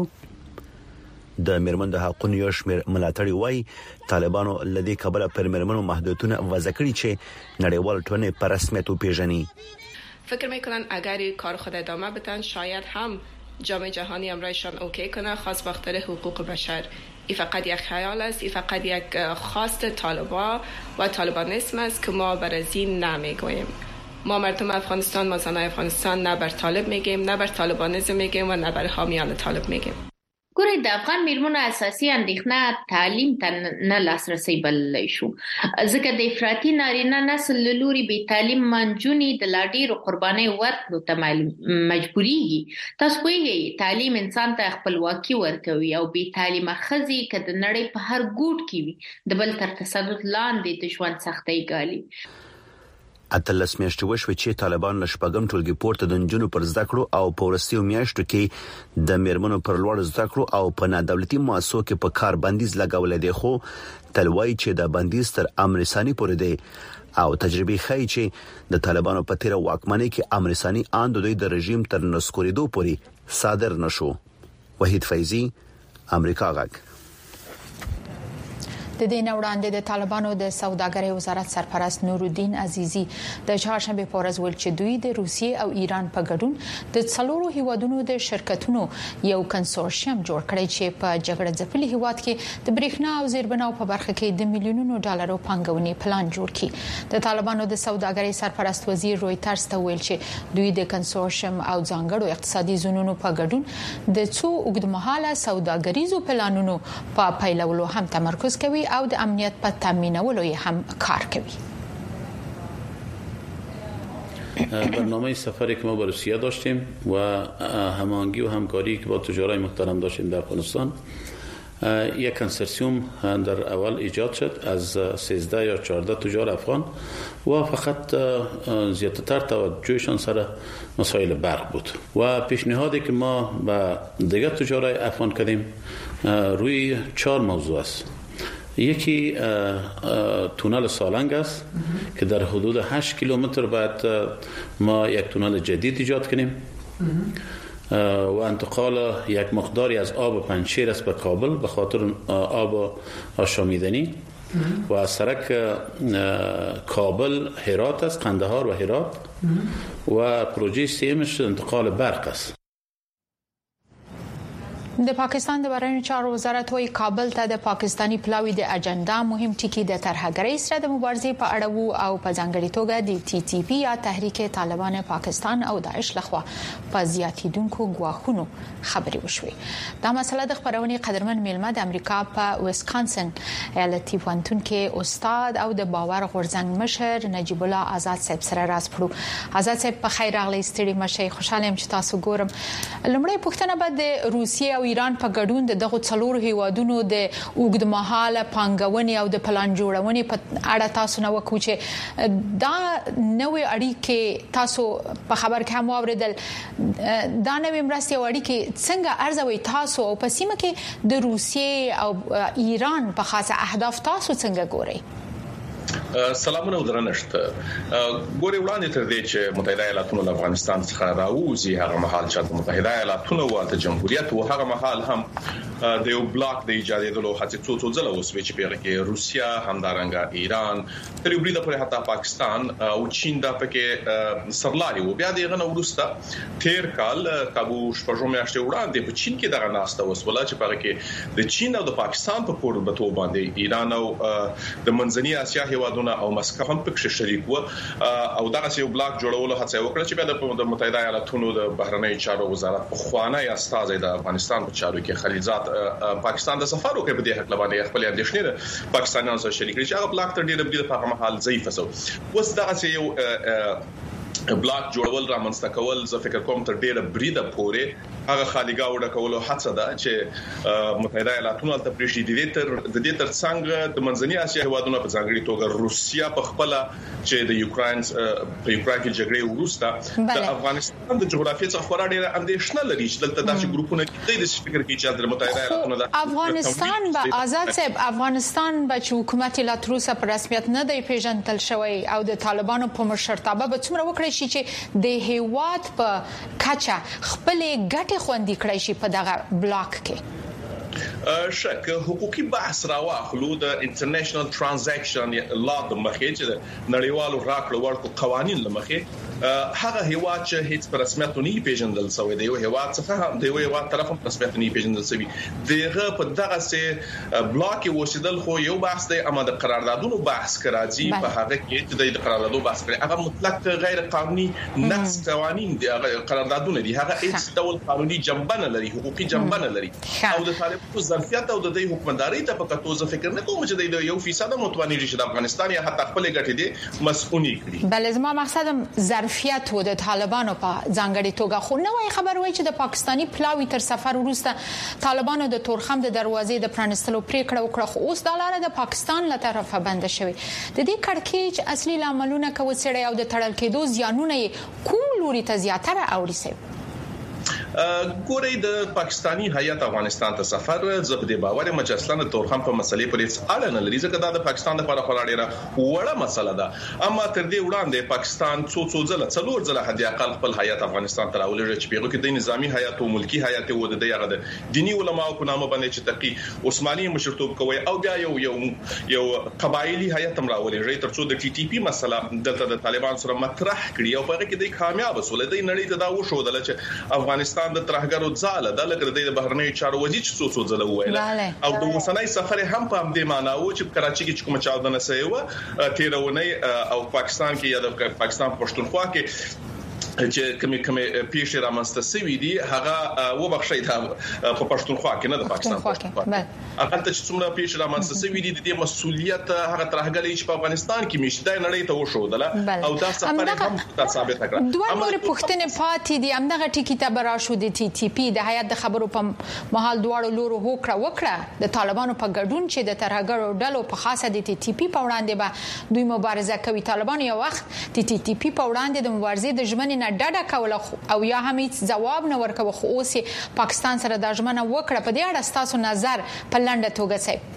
د میرمنو د حقوقو یو شمېر ملاتړي وایي طالبانو لدی کابل پر میرمنو محدودیتونه وضع کړي چې نړیوال ټولنې په رسمیت وپیژني. فکر میکنن اگر کار خود ادامه بدن شاید هم جامعه جهانی امرایشان اوکی کنه خاص بخاطر حقوق بشر. این فقط یک خیال است، این فقط یک خواست طالبان و طالبانیسم است که ما بر از این نمیگوییم. ما مردم افغانستان، ما زنای افغانستان نه بر طالب میگیم، نه بر طالبانیسم میگیم و نه بر حامیان طالب میگیم. ګورې د افغان میرمنو اساسي اندېښنه تعلیم ته نه لاسرسي بللی شو ځکه د افراطي نارینه نسل له لوري بې تعلیم منجونې د لا ډېرو قربانۍ ورکړو ته مجبورېږي. تاسو پوهېږئ تعلیم انسان ته خپلواکي ورکوي او بې تعلیمه ښځې که د نړۍ په هر ګوټ کې وي د بل تر تسلط لاندې د ژوند سختۍ ګالي. اتلس میاشتې وشوه چې طالبان له شپږم ټولګي پورته د نجونو پر زده کړو او په ورستیو میاشتو کې د میرمنو پر لوړ زده کړو او په نادولتي مؤسسو کې په کار بندیز لګولې دي، خو تلوي چې د بندیز تر امر ثاني پورې دی او تجربه ښيي چې د طالبانو په تیر واکمنۍ کې امر ثاني ان د دوی د رژیم تر نسکوریدو پورې صادر نشو. وحید فیضی، امریکا غږ. د دې نه وړاندې د طالبانو د سوداګرۍ وزارت سرپرست نور الدین عزیزي د چهارشنبه په ورځ ویل چې دوی د روسیې او ایران په ګډون د څلورو هیوادونو د شرکتونو یو کنسورشیم جوړ کړی چې په جګړه ځپلي هیواد کې د برېښنا او زیربناو په برخه کې د میلیونونو ډالرو پانګونې پلان جوړ کړي. د طالبانو د سوداګرۍ سرپرست وزیر رويټرز ته ویل چې دوی د کنسورشیم او ځانګړو اقتصادي زونونو په ګډون د څو اوږدمهاله سوداګریزو پلانونو په پیلولو هم تمرکز کوي او د امنیت په تامینولو یې هم کار کوي. برنامه سفری که ما با روسیه داشتیم و هماهنگی و همکاری که با تجارای محترم داشتیم در افغانستان، یک کنسورسیوم در اول ایجاد شد از سیزده یا چهارده تجار افغان و فقط زیادتر توجهشان سر مسائل برق بود و پیشنهادی که ما به دیگر تجارای افغان کردیم روی چهار موضوع است. یکی تونل سالنگ است که در حدود هشت کیلومتر باید ما یک تونل جدید ایجاد کنیم و انتقال یک مقداری از آب پنجشیر است به کابل به خاطر آب آشامیدنی و از سرک کابل هرات است، قندهار و هرات و پروژه سیمش انتقال برق است. د پاکستان د بهرنیو چارو وزارت وايي کابل ته د پاکستانی پلاوی د اجنډا مهم ټکی د ترهګرۍ سره د مبارزې په اړه وو او په ځانګړي توګه د ټي ټي پی یا تحریک طالبان پاکستان او داعش لخوا په زیاتیدونکو غواخونو خبري وشوي. دا مسله د خبرونې قدرمن میلمه د امریکا په ویسکانسن ایالتي پوهنتون کې استاد او د باور غورځنګ مشر نجیب الله آزاد صاحب سره راز پړو. آزاد صاحب په خیر راغلی، ستړي مشي، خوشاله يم چې تاسو ګورم. لمړی پوښتنه به د روسیې او ایران په ګډون دغه څلور هیوادونو د اوږدمهاله پانګونې او د پلان جوړونې په اړه تاسو نو وکړو چې دا نوې اړیکې تاسو په خبر کې هم واوریدل. دا نوې مرستې او اړیکې څنګه ارزوي تاسو او په سیمه کې د روسیې او ایران په خاصه اهداف تاسو څنګه ګورئ؟ سلامونه او درنښت. ګوري وړاندې تر دې چې متحده ایالاتونو له افغانستان څخه راوځي هغه مهال چې متحده ایالاتونو او د جمهوریت او هغه مهال هم د یو بلاک د ایجادېدلو هڅې څو څو ځله وسوي چې په کې روسیا، همدارنګه ایران، تر یو بریده پورې حتی پاکستان او چین د پکې سرلاري وو. بیا دغه وروسته تیر کال کابو شپږم میاشتې وړاندې په چین کې دغه ناسته وسوله چې په کې د چین او د پاکستان په قربتو باندې ایران او د منځنۍ اسیا هیوادونه او مسکو هم پکې شریک وو او دغه یو بلاک جوړولو هڅه وکړه چې بیا د متحده ایالاتونو د بهرنیو چارو وزارت په خوانه یا استاد د افغانستان په چارو کې خلیلزاد پاکستان د سفر وکړ په دې حق لبانې خپل اندېښنې پاکستانیانو سره شریک کړي چې هغه بلاک تر ډیره بریده په هغه مهال ضعیف وسو. اوس دغه یو بلاک جوړول را منځته کول زه فکر کوم تر ډیره بریده پورې هغه خالیګا وډه کولو هڅه ده چې متحده ایالاتونو ته پریشي دي تر د دې تر څنګه د منځنۍ اسیا هیوادونو په ځانګړي توګه روسیا په خپل چې د یوکرين په یوکرين کې جګړې وروسته د افغانستان د جغرافیې څخه خورا ډیره اندېښنه لري چې دلته داسې ګروپونه دي د فکر کې چې د متحده ایالاتونو د افغانستان به آزاد صاحب افغانستان به چې حکومت لا تر اوسه په رسمیت نه دی پیژندل شوی او د طالبانو په مشرتابه به څومره وکړي شي چې د هیواد په کچا خپل ګټه خوندي کړی شي په دغه بلاک کې. شک حقوقي بحث راواخلو د انټرنیشنل ترانزیکشن لا د مخې چې نړیوالو راکړو ورکو قوانين لمخې هغه هیواد چې هیڅ په رسمیت نه پیژندل شوی دی، یو هیواد څخه د یو هیواد طرف هم رسمیت نه پیژندل شوی دغه په دغه سه بلاک وسیدل خو یو بحث دی، اما د قراردادونو بحث کراځي په هغه کې چې د قراردادو بحث کوي هغه مطلق غیر قانوني نقص قوانين دي، هغه قراردادونه دي، هغه هیڅ ډول قانوني جنبه نه لري، حقوقي جنبه نه لري او د طالبانو ظرفیت او د دې حکومتداري ته په کتو زه فکر نه کوم چې د یو فیصد متواني شي د افغانستان یا حتی خپل ګټې دي مسؤونی کړي. بل زما مقصد ظرف ظرفیت و د طالبانو په ځانګړي توګه خو نوې خبر وایي چې د پاکستانی پلاوی تر سفر وروسته طالبانو د تورخم د دروازې د پرانستلو پریکړه وکړه خو اوس د لاره د پاکستان له طرفه بند شوی د دې کړکېچ اصلي لاملونه کوي چې او د تړل کېدو زیانونه کوم لوري ته زیاتره اوري سي ګورې د پاکستانی هیئت افغانستان ته سفر زبده باور مجلسلانه تورخم په مسلې پرې اړه نه لري ځکه دا د پاکستان لپاره خورا ډیره وړه مسله ده اما تر دې وړاندې پاکستان څو څو ځله څلور ځله حد اقل خپل هیئت افغانستان ته راولېږي چې پیغو کې د نظامی هیئت او ملکی هیئت او د دغه د دینی علماو په نامه باندې چې تقی عثماني مشرتوب کوي او بیا یو یو یو قبایلی هیئت هم راولېږي ترڅو د ټي ټي پی مسله دلته د طالبان سره مطرح کړي او په هغه کې د کامیاب وسول د نړۍ ته دا وښودل چې افغانستان د ترهګرو ځاله د لکه د بهرنیو چارو وزیر څو څو ځله ویل او د وسنۍ سفر هم په همدې معنی و چې کراچي کې کوم چاودنه سوي و تیرونه او پاکستان کې یا د پاکستان پښتونخوا کې چې کومه کومه پیښه رامنځته شوې دي هغه و بخښي دا په پښتونخوا کې نه د پاکستان پښتونخوا هغه ته چې څومره پیښه رامنځته شوې دي د مسولیت هغه ترهګلې چې په افغانستان کې مشته نړۍ ته وښودله او دا سفر هم ثابت کړه دوه نور پښتنې پاتې دي همدغه ټکی ته براشو د ټي ټي پی د هیئت د خبرو په محل دواړو لورو هوکړه وکړه د طالبانو په ګډون چې د ترهګرو ډلو په خاصه د ټي ټي پی په وړاندې به دوی مبارزه کوي طالبان یو وخت د ټي ټي پی په وړاندې د مبارزې د ژمنې نه ډډه کوله او یا هم هیڅ جواب نه ورکوي خو اوس پاکستان سره د ژمنه وکړه په دې اړه تاسو نظر په لنډه توګه څه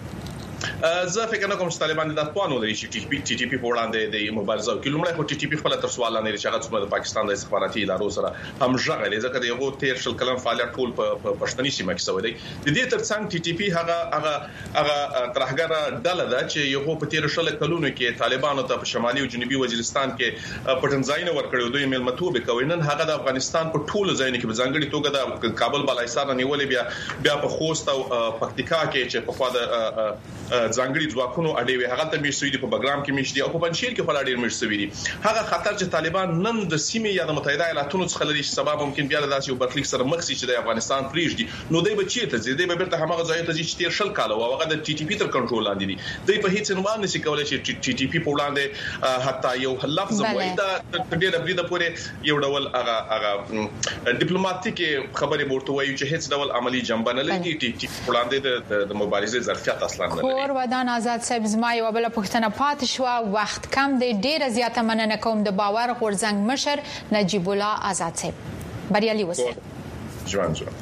زه فکر نه کوم چې طالبان د توانو لري چې ټي ټي پی ټي ټي پی په وړاندې د مبارزه کوي لومړی خو ټي ټي پی خپل تر سوال نه لري چې هغه څومره د پاکستان د استخباراتي ادارو سره هم ژغلي ځکه د یو تیر شل کلن فعالیت ټول په پښتني سیمه کې سوي دی د دې ترڅنګ ټي ټي پی هغه هغه هغه ترهګر ډله ده چې یو په تیر شل کلونو کې طالبانو ته په شمالي او جنوبي وزیرستان کې پټنځاینه ورکړو دوی ملمتوب کوي نن هغه د افغانستان په ټولو ځایونو کې په ځانګړي توګه د کابل بالایسار نیولې بیا بیا په خوست او پکتیکا کې چې په خوا د ځانګړي ځواک خونو اډې هغه ته مشوي دي په بګرام کې مشدي او په پنځیر کې خلا ډیر مشوي دي هغه خطر چې طالبان نن د سیمې یا د متحده ایالاتونو څخه لري سبب ممکن بیا داسې یو برخلیک سره مخ شي چې د افغانستان پریږدي نو دوی به چیرته ځي دوی به بیرته همغه ځای ته ځي چې تیر شل کال او هغه د ټي ټي پی تر کنټرول لاندې دي دوی په هیڅ عنوان نشي کولای چې ټي ټي پی په وړاندې حتی یو لفظ وایي دا د ډېر بریده پورې یو ډول هغه هغه ډیپلوماټیک خبرې ورته وایي چې هیڅ ډول عملی جنبه نه لري ټي ټي پی وړاندې د مبارزې ظرفیت اصلا نه لري خور ودان آزاد صاحب زما یو بل پښتنه پات شو وخت کم دی ډیره زیاته مننه کوم د باور غورځنګ مشر نجیب الله آزاد صاحب بریالي وسه ژوند ژوند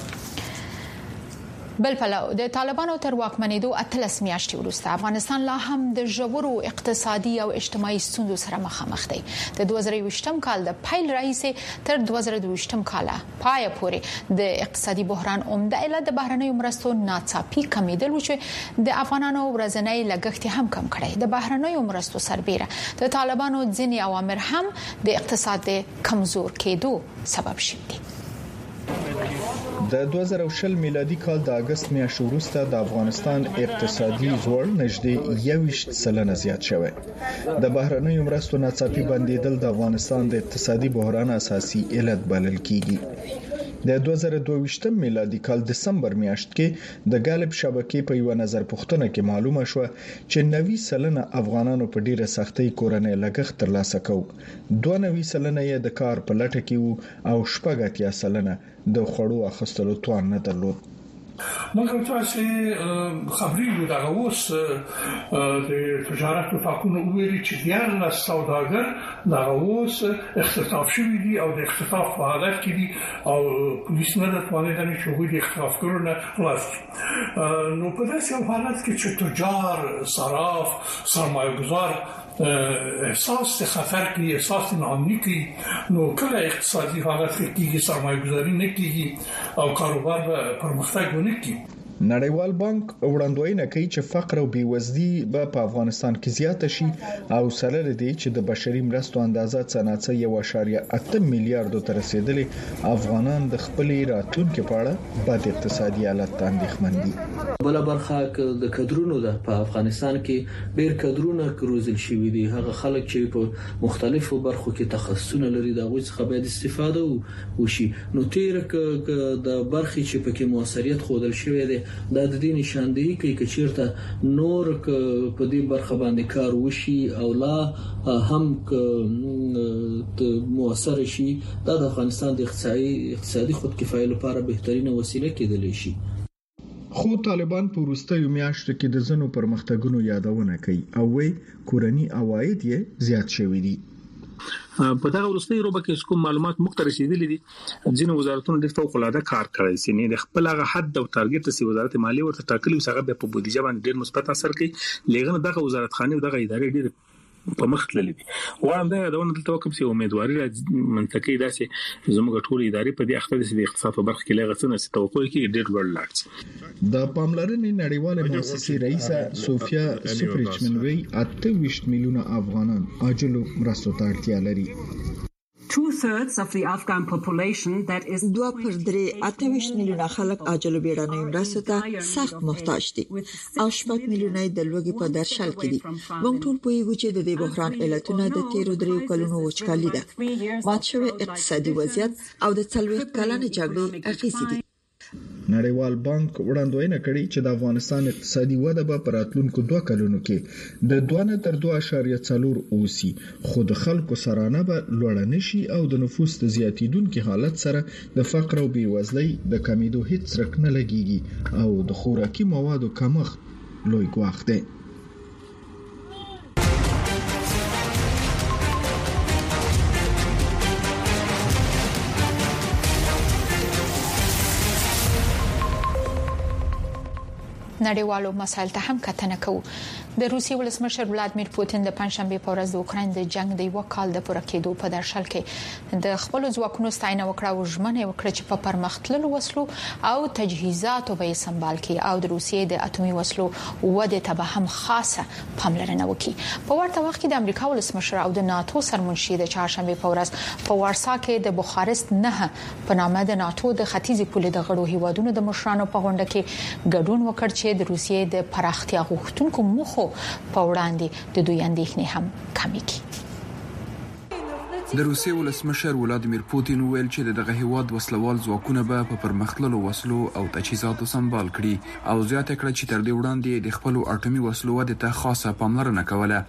بل پلو د طالبانو تر واکمنېدو اتلس میاشتې وروسته افغانستان لا هم د ژورو اقتصادي او اجتماعي ستونزو سره مخامخ دی د دوه زره یوویشتم کال د پیل راهیسې تر دوه زره دویشتم کال پای پورې د اقتصادي بحران عمده علت د بهرنیو مرستو ناڅاپي کمیدل و چې د افغانانو ورځنی لګښت هم کم کړی د بهرنیو مرستو سربېره د طالبانو ځینې اوامر هم د اقتصاد کمزور کېدو سبب شوي دي د دوه زره شل میلادي کال د اگست میاشتې وروسته د افغانستان اقتصادي زوړ نږدې یوویشت سلنه زیات شوی د بهرنیو مرستو ناڅاپي بندیدل د افغانستان د اقتصادي بحران اساسي علت بلل کیږي د دوه زره دوه ویشتم میلادي کال دسمبر میاشت کې د غالب شبکې په یو نظر پوښتنه کې معلومه شو چې نوي سلنه افغانانو په ډیره سختۍ کورنۍ لګښت ترلاسه کوي دوه نوي سلنه یې د کار په لټه کې وو او شپږ اتیا سلنه د خړو اخستلو توان نه درلود مګر تاسو خبرې دا اوس د تجارت په فاکونو ویلي چې دیار لا سوداګر دا اوس اختطاف شوی دي او د اختطاف په حالت کې دي او پولیس نه توانیدل چې وګړي د اختطاف کړو نه خلاص نو په داسې حالت کې چې تجار صراف سرمایه‌گذار احساس خطر کې احساس ناامني کې نو کله اقتصادي حالت کې سرمایه گذاري نه کیږي او کاروبار پرمختګ ونه کوي نړیوال بانک وړاندوینه کوي چې فقر او بیوزدي به په افغانستان کې زیاته شي او سره لري چې د بشري مرستو اندازه څنګه یو اشاریه اته میلیارډ ته رسیدلې افغانان د خپل راتلونکو په اړه بد اقتصادي حالت ته اندېښمن دي بل برخه د کډرونو د په افغانستان کې ډېر کډرونه کروزل شوی دي هغه خلک چې په مختلفو برخو کې تخصصونه لري دا غوښ څخه باید استفاده وشي نو تیر ک د برخې چې پکې موثریت خودل شوی دی دا د دې نشاندهي کوي چې چیرته نور په دې برخه باندې کار وشي او لا هم موثر شي دا د افغانستان د اقتصادي اقتصادي خودکفایي لپاره بهترینه وسیله کېدلی شي. خو طالبان په وروستیو میاشتو کې د ځینو پرمختګونو یادونه کوي او وايي کورني عواید یې زیات شوي دي. په دغه وروستي روبه کې کوم معلومات مخ ته رسیدلي دي ځینې وزارتونو د فوق العاده کار کړی سي نه د خپل هغه حد او ټارګټ سي وزارت مالیه ورته ټاکلي وسغه په بودیجه باندې ډېر مثبت اثر کوي لغنه دغه وزارت خانه او دغه ادارې ډېر په مخ تللي دي. وړاندې دا دونه دلته وکم سي امیدواري منطقي داسې زموږ ټول ادارې په دې اخته د اقتصاد په برخه کې لږ څه نه توقع کوي ډېر لوړ لاړ. د پاملرنې نړیواله مؤسسې رئیسه سوفیا سوپریچمن وی اته ویشت میلیونه افغانان عاجل مرستو ته اړتیا لري. Two thirds of the Afghan population that is دوه پر درې اته ویشت میلیونه خلک عاجل بیړنۍ مرستو ته سخت محتاج دي او شپږ میلیونه د لوږې په درشل کې دي. موږ ټول پوهیږو چې د دې بحران علتونه د تیرو دریو کلونو وچکالي ده، مات شوی اقتصادي وضعیت او د څلوېښت کلنې جګړې اغېزې دي. نړیوال بانک وړاندوینه کړې چې د افغانستان اقتصادي وده به په راتلونکو دوه کلونو کې د دوه نه تر دوه اعشاریه څلور اوسي، خو د خلکو سرانه به لوړ نشي او د نفوس د زیاتیدونکو حالت سره د فقر او بیوزلۍ د کمیدو هیڅ څرک نه لګيږي او د خوراکي موادو کمښت لوی ګواښ دی. نړیوالو مسایل ته هم کتنه کوو. د روسیې ولسمشر ولادمیر پوتین د پنځشنبه په ورځ د اوکراین د جنگ د یو کال د پوره کېدو په درشل کې د خپل ځواکونو ستاینه وکړه او ژمنه وکړه چې په پرمختللو وسلو او تجهیزاتو به سمبال کړي او د روسیې د اټومي وسلو وده ته به هم خاصه پاملرنه وکړي. په ورته وخت کې د امریکا ولسمشر او د ناتو سرمنشي د چهارشنبه په ورځ په وارسا کې د بوخارست نه په نامه د ناتو د ختیځي پولې د غړو هیوادونو د مشرانو په غونډه کې ګډون وکړ چې د روسیې د پراختیا غوښتونکو مخه په وړاندې د دوی اندېښنې هم کمې کړي. د روسیې ولسمشر ولادمیر پوتین ویل چې دغه هیواد وسلوال ځواکونه به په پرمختللو وسلو او تجهیزاتو سمبال کړي او زیاته کړه چې تر دې وړاندې د خپل اټومي وسلو وده ته خاصه پاملرنه کوله.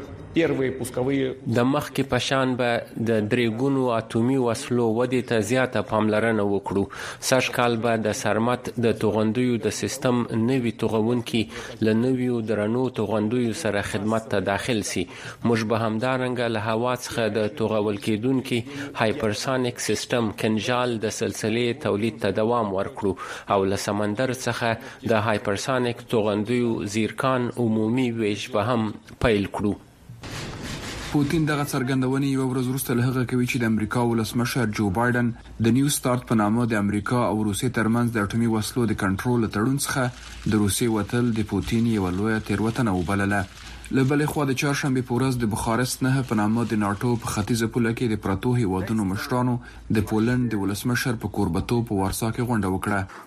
د مخ کې پشان به د درېګونو اټومي وسلو ودې ته زیاته پاملرنه وکړو. سږ کال به د سرمت د توغندیو د سیستم نوي توغونکي ل نویو درنو توغندیو سره خدمت ته داخل سي. موږ به همدارنګه له هوا څخه د توغول کېدونکي هایپرسونیک سیستم کنجال د سلسلې تولید ته دوام ورکړو او له سمندر څخه د هایپرسونیک توغندیو زیرکان عمومي ویش به هم پیل کړو. پوتین دغه څرګندونې یو ورځ وروسته له هغه کوي چې د امریکا ولسمشر جو بایدن د نیو سٹارت په نامه د امریکا او روسیې ترمنځ د اټومي وسلو د کنټرول تړون څخه د روسیې وتل د پوتین یو لوی تیروتنه وبلله. له بلې خوا د چهارشنبه په ورځ د بوخارست نه په نامه د ناتو په ختیځه پوله کې د پروتو هیوادونو مشرانو د پولند د ولسمشر په کوربتوب په وارسا کې غونډه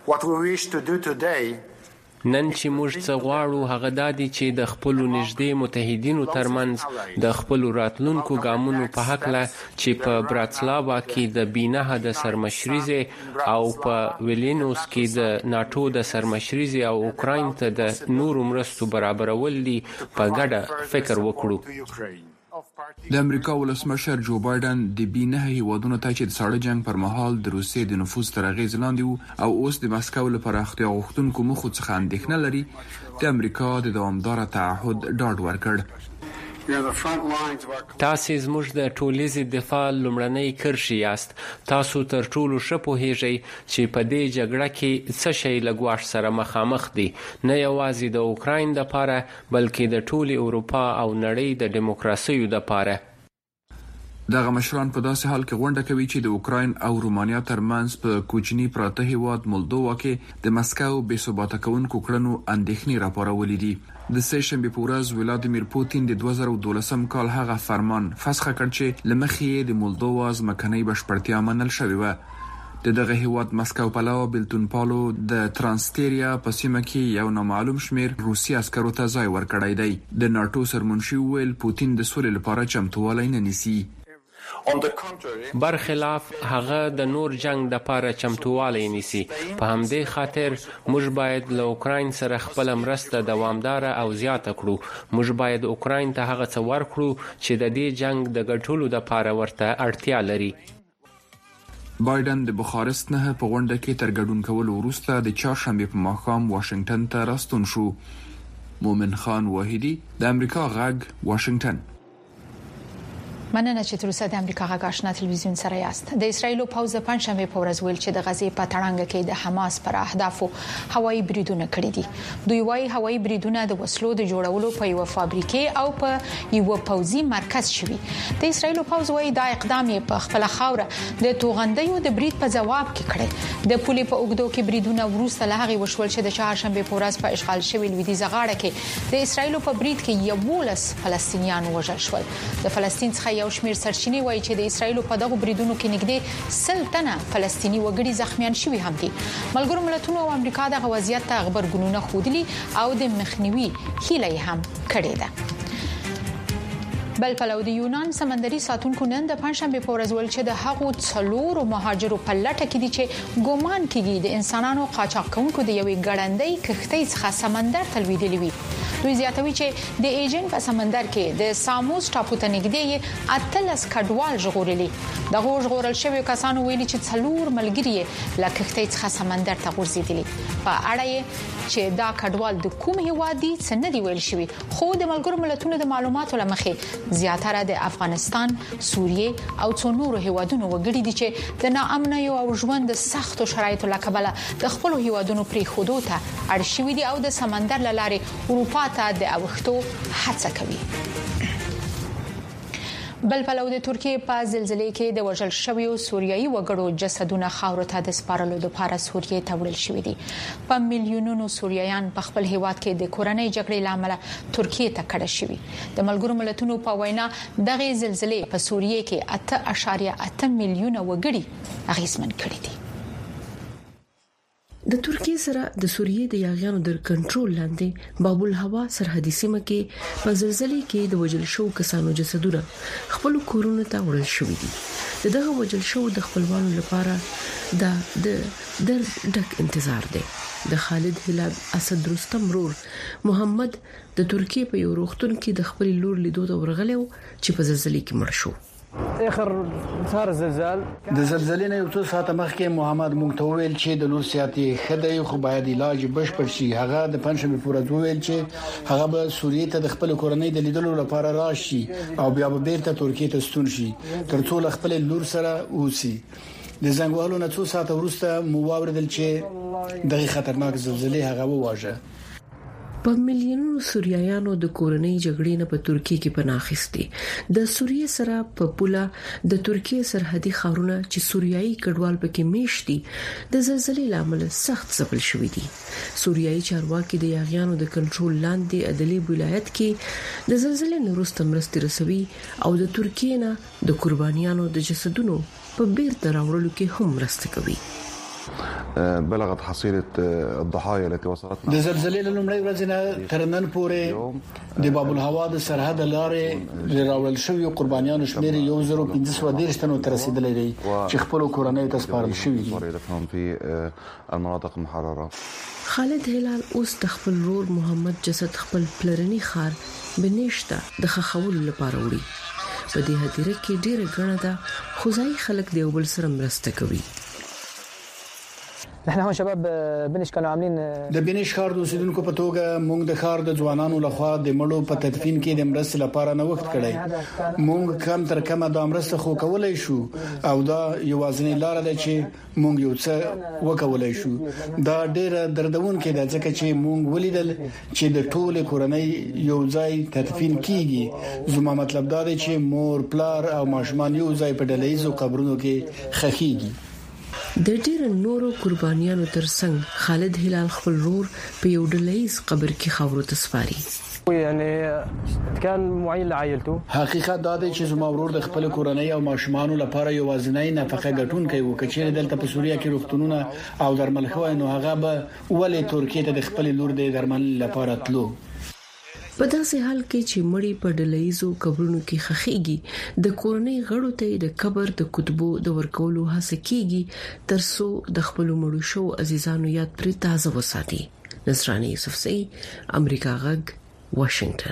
وکړه. نن چې موږ څه غواړو هغه دا دي چې د خپل نږدې متحدینو ترمنځ د خپل راتلونکو ګامونو په حق لا چې په براتسلاوا کې د بینه د سرمشریزه او په ویلینوس کې د ناتو د سرمشریزه او اوکراین ته د نور مرستو برابرول دي په ګډه فکر وکړو. د امریکا ولسمشر جو بایدن د بینه هیوادونو ته چې د ساړه جنگ پر مهال د روسیې د نفوذ تر اغیز لاندې او اوس د مسکو لپاره اختیار غوښتونکو مخه څخه اندېښنه لري، د امریکا د دوامدار تعهد ډاډ ورکړ. تاسو زموږ د ټولیزې دفاع لومړنۍ کرښې یاست. تاسو تر ټولو ښه پوهیږئ چې په دې جګړه کې څه شی له ګواښ سره مخامخ دي، نه یوازې د اوکراین لپاره بلکې د ټولې اروپا او نړۍ د دیموکراسۍ لپاره. دغه مشران په داسې حال کې غونډه کوي چې د اوکراین او رومانیا ترمنځ په کوچني پراته هیواد مولدووا کې د مسکو بې ثباته کوونکو کړنو اندېښنې راپارولې دي. د سه شنبه په ورځ ولادمیر پوتین د دوه زره دولسم کال هغه فرمان فسخ کړ چې لمخې د مولدووا ځمکنۍ بشپړتیا منل شوې و. د دغه هیواد مسکو پلاو بلتون پالو د ترانسټریا په سیمه کې یو نامعلوم شمیر روسي عسکرو ته ځای ورکړی دی. د ناتو سرمنشي ویل پوتین د سولې لپاره چمتووالی نه نیسي. برخلاف هغه د نور جنگ د لپاره چمتووالی نیسي. په همدې خاطر موږ باید له اوکراین سره خپل مرسته دوامدار او زیاته کړو. موږ باید اوکراین ته هغه څه ورکړو چې د دې جنگ د ګټلو لپاره ورته اړتیا لري. بایدن د بخارست نه په غونډه کې تر ګډون کولو وروسته د چهارشنبه په ماښام واشنگټن ته راستون شو. مومن خان واحدی د امریکا غږ واشنگټن. مننه چې تر اوسه د امریکا غږ آشنا تلویزیون سره یاست. د اسرایل پوځ د پنځشنبه په ورځ ویل چې د غزې په تړانګ کې د حماس پر اهدافو هوایي بریدونه کړي دي. دوی وايي هوایي بریدونه د وسلو د جوړولو په یو فابریکې او په یو پوځي مرکز شوي. د اسرایل پوځ وايي دا اقدام یې په خپل خاوره د توغندیو د برید په جواب کې کړي. د پولې په اوګدو کې بریدونه وروسته له هغه وشول چې د چهارشنبه په ورځ په اشغال شوی لویدیځ غاړه کې د اسرایل په برید کې یوولس فلسطینیان وژل شول. د فلسطین څخه یو شمیر سرچینې وایي چې د اسرایل په دغه بریدونو کې نږدې سل تنه فلسطینی وګړي زخمیان شوي هم دي. ملګرو ملتونو او امریکا د وضعیت ته خبرګونونه خوده او د مخنیوي هیله هم کړې ده. بل پلو د یونان سمندري ساتونکو نن د پنځشنبه په ورځ ول چې د هغو څلورو مهاجرو په لټه کې دي چې ګومان کیږي د انسانانو قاچاق کوونکو د یوې ګړندۍ کښتۍ څخه سمندر ته لویدلې وي. دوی زیاتوي چې د ایجن په سمندر کې د ساموس ټاپو ته نږدې اتلس کډوال ژغورلي. دغه ژغورل شوی کسانو ویلي چې څلور ملګري له کښتۍ څخه سمندر ته غورځېدلي. په اړه یې چې دا کډوال د کوم هیواد دي څه نه دی ویل شوی، خو د ملګرو ملتونو د معلوماتو لمخې زیاتره د افغانستان، سوریه او څو نورو هیوادونو وګړي دي چې د ناامنۍ او ژوند د سختو شرایطو لکبله د خپل هیوادونو پرې خودو ته اړ شوي دي او د سمندر لارې اروپا ته د اوښتو هڅه کوي. بل پلو د ترکیه په زلزلې کې د وژل شویو سوریایي وګړو جسدونه خاور ته د سپارلو لپاره سوریه ته وړل شوې دي. په میلیونونو سوریایان په خپل هیواد کې د کورنۍ جګړې لامل ترکیه ته کډه شوي. د ملګرو ملتونو په وینا دغه زلزلې په سوریه کې اته اعشاریه اته میلیونه وګړي اغیزمن کړي دي. د ترکیه سره د سوریه د یاغیانو در کنټرول لاندې باب الهوا سرحدي سیمه کې په زلزلې کې د وژل شو کسانو جسدونه خپل کورونو ته وړل شوي دي. دغه وژل شو د خپلوانو لپاره د درد ډک انتظار دی. د خالد هلال اسد رستم رور محمد د ترکیه په یو روغتون کې د خپل لور لیدو ته ورغلی چې په زلزلې کې مړ شو. اخر صار زلزال د زلزلې نه یو څو ساعت مخکې محمد مونږ ته وویل چې د لور سیاتي خدای خو باید علاج بشپړ شي. هغه د پنځشنبه په ورځ وویل چې هغه به سوریه ته د خپل کورنۍ د لیدلو لپاره راشي او بیا به بیرته ترکیه ته ستون شي ترڅو خپل لور سره اوسي. د زنګوالو نه څو ساعت وروسته مو واوریدل چې دغه خطرناک زلزلې هغه وواژه. په میلیونونو سوریایانو د کورنۍ جګړې نه په ترکیه کې پناه اخیستي. د سوریه سره په پوله د ترکیه سرحدي خاورونه چې سوریایي کډوال پکې میشتي د زلزلې لامل سخت ځپل شوې دي. سوریایي چارواکي د یاغیانو د کنټرول لاندې ادلب ولایت کې د زلزلې وروسته مرستې رسوي او د ترکیه نه د قربانیانو د جسدونو په بیرته راوړلو کې هم مرسته کوي. بلغت حصيلة الضحايا التي وصلت د زلزلې لومړی ورځ نه تر نن پورې د باب الهوا د سرحد لارې راول شوی قربانیانو شمیر یو زر پنځه سوه دېرش تنو ته رسیدلی دی چې خپل کورنۍ ته سپارل شوي دي. في المناطق المحررة خالد هلال اوس د خپل ورور محمد جسد خپل پلرني خار بنشته د خخول لپاره وړي. په دې هدیره کې ډېر غنډه ده خو ځای خلک د یو بل سره مرسته کوي. نحن هون شباب بنش كانوا عاملين د بنش ښار د اوسیدونکو په توګه موږ د ښار د ځوانانو لخوا د مړو په تدفین کې د مرستې لپاره نه وخت کړی. موږ کم تر کمه د مرسته خو کولای شو او دا یوازینی لار ده چې موږ یو څه وکولای شو. دا ډېر دردونکې ده ځکه چې موږ ولیدل چې د ټول کورنۍ یو ځای تدفین کیږي. زما مطلب دا دی چې مور پلار او ماشومان یو ځای په ډلهیزو قبرونو کې خخېږي. د ډېر نورو قربانیانو ترڅنګ خالد هلال خپل ورور په یو ډلهیز قبر کې خاورو ته سپاري. يعني كان معين لعائلته. حقیقت دا دی چې زما ورور د خپل کورنۍ او ماشومانو لپاره یو وازنۍ نفقه ګټونکی و. کچېره دلته په سوریه کې روغتونونه او درمل خو نو هغه به ولې ترکیه ته د خپل لور د درمل لپاره تلو. په داسې حال کې چې مړی په ډلهیزو قبرونو کې خخېږي د کورنۍ غړو ته د قبر د کتبو د ورکولو هڅه کیږي ترڅو د خپل مړو شو عزیزانو یاد پرې تازه وساتي. نصرانی یوسفزئی، امریکا غږ، واشنگټن.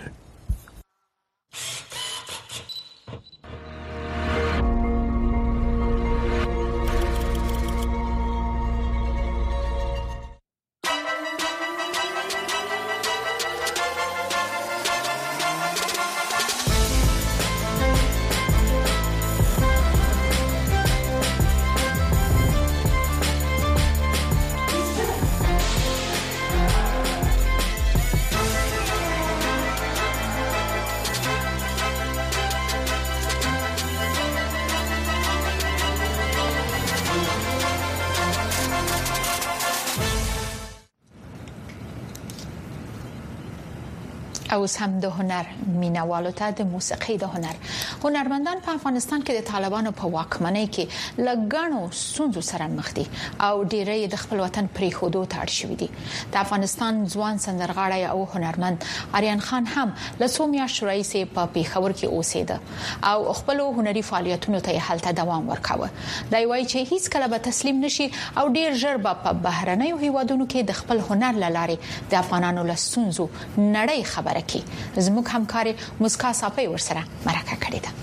اوس هم د هنر مینوالو ته د موسیقي د هنر هنرمندان په افغانستان کې د طالبانو په واکمنۍ کې لګڼو ستونزو سره مخ دي او ډیری د خپل وطن پرې خودو ته اړ شوي دي. د افغانستان ځوان سندرغاړی او هنرمند آریان خان هم له څو میاشتو راهیسې په پیښور کې اوسېده او خپل هنري فعالیتونو ته هلته دوام ورکاوه. دا وایي چې هیڅ کله به تسلیم نشي او ډیر ژر به په بهرنیو هیوادونو کې د خپل هنر لاره د افغانانو له ستونزو نړۍ خبره کی. زموږ همکاري مسکا صافي ورسره مرکه کړې ده.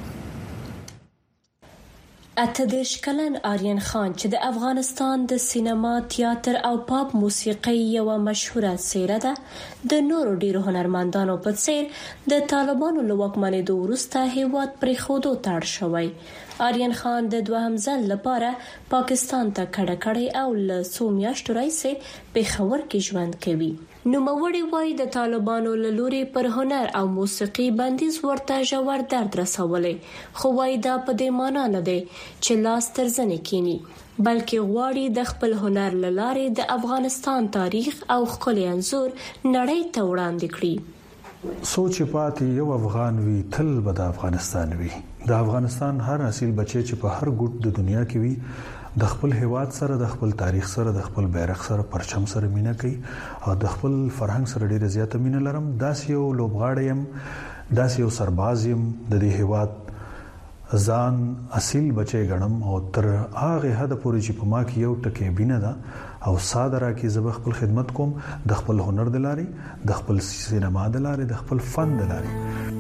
اته دیرش کلن آریان خان چې د افغانستان د سینما، تیاتر او پاپ موسیقي یو مشهوره څیره ده، د نورو ډیرو هنرمندانو په څیر د طالبانو له واکمنېدو وروسته هیواد پرې خودو تړ شوی. آریان خان د دوهم ځل لپاره پاکستان ته کډه کړې او له څو میاشتو راهیسې پیښور کې ژوند کوي. نوموړی وایي د طالبانو له لوري پر هنر او موسیقي بندیز ورته ژور درد رسولی، خو وایي دا په دې معنا نه دی چې لاس تر زنې کینی، بلکې غواړي د خپل هنر له لارې د افغانستان تاریخ او ښکلی انځور نړۍ ته وړاندې کړي. سوچ پاتې یو افغان وي تل به د افغانستان وي. د افغانستان هر اصیل بچی چې په هر ګوټ د دنیا کې وي د خپل هیواد سره، د خپل تاریخ سره، د خپل بیرغ سره، پرچم سره مینه کوي او د خپل فرهنګ سره ډیره زیاته مینه لرم. داس یو لوبغاړی يم، داس یو سرباز يم، د دې هیواد ځان اصیل بچی ګڼم او تر هغه حد پورې چې په ما کې یو ټکی بینه ده او صادره کې زب خپل خدمت کوم د خپل هنر د لارې، د خپل سینما د لارې، د خپل فن د لارې.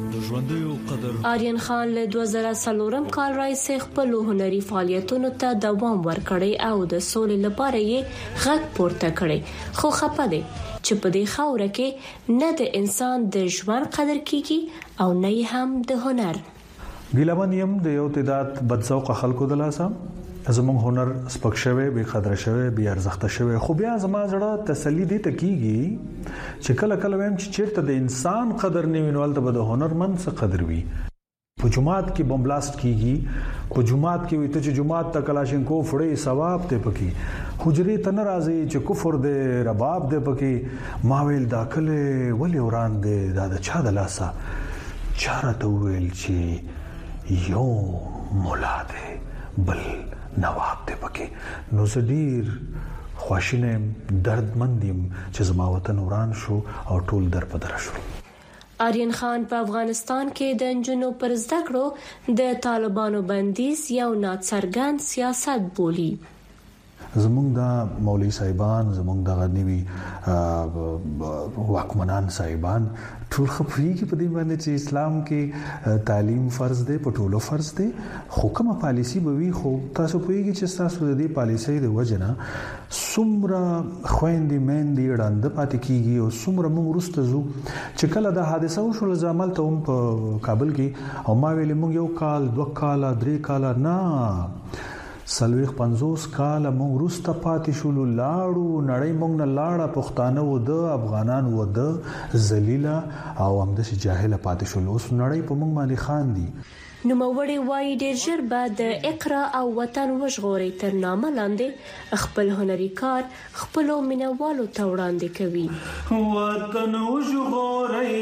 آریان خان له دوه زره څلورم کال راهیسې خپل هنري فعالیتونو ته دوام ورکړی او د سولې لپاره یې غږ پورته کړی، خو خپه دی چې په دې خاوره کې نه د انسان د ژوند قدر کیږي او نه هم د هنر. ګیلمن یم د یو تعداد بدذوق خلکو د لاسه زموږ هنر سپک شوی، بے قدر شوی، بے ارزښت شوی، خو بیا زما زړه تسلی دي ته کیږي چې کله کله ویم چې چیرته د انسان قدر نه وینول ته د هنرمند څه قدر وي. په جمعات کې بم بلاست کیږي، په جمعات کې وي ته چې جمعات ته کلاشینکوف وړي ثواب ته پکې، حجرې ته ناراضي چې کفر دې رباب دې پکې. ما ویل دا کله ولې وران دې دا د چا د لاسه چاره ته ویل چې یو مولا دې بل نواب دې پکې. نو زدير خواشینه دردمندیم چې زما وطن وران شو او ټول در په در شو. آریان خان په افغانستان کې د انجونو پر زده کړو د طالبانو بندیز یو ناڅرګند سیاست بولی. زمونږ د مولوی صاحبان، زمونږ د غنیوي واکمنان صاحبان ټول خپريږي په دې باندې چې اسلام کې تعلیم فرض دی، په ټولو فرض دی، خو کومه پالیسی به وي. خو تاسو پوهیږئ چې تاسو د دې پالیسۍ د وجنه څومره خويندې مېندې وړاندې پاتې کیږي او څومره موږ ورسته زو چې کله د حادثه وشول زامل ته هم په کابل کې او ما ویل موږ یو کال، دوه کال، درې کال نه سلويخ پنځوس کال موږ روسته پاتې شول، لاړو نړۍ موږ نه لاړه، پښتانه و د افغانان و د ذلیله او هم د جاهله پاتې شول. اوس نړۍ په موږ باندې خان دي. نوموړی وایي ډېر ژر به د اقرا او وطن وژغوري تر نامه لاندې خپل هنري کار خپل مینوالو ته وړاندې کوي. وطن وژغوري،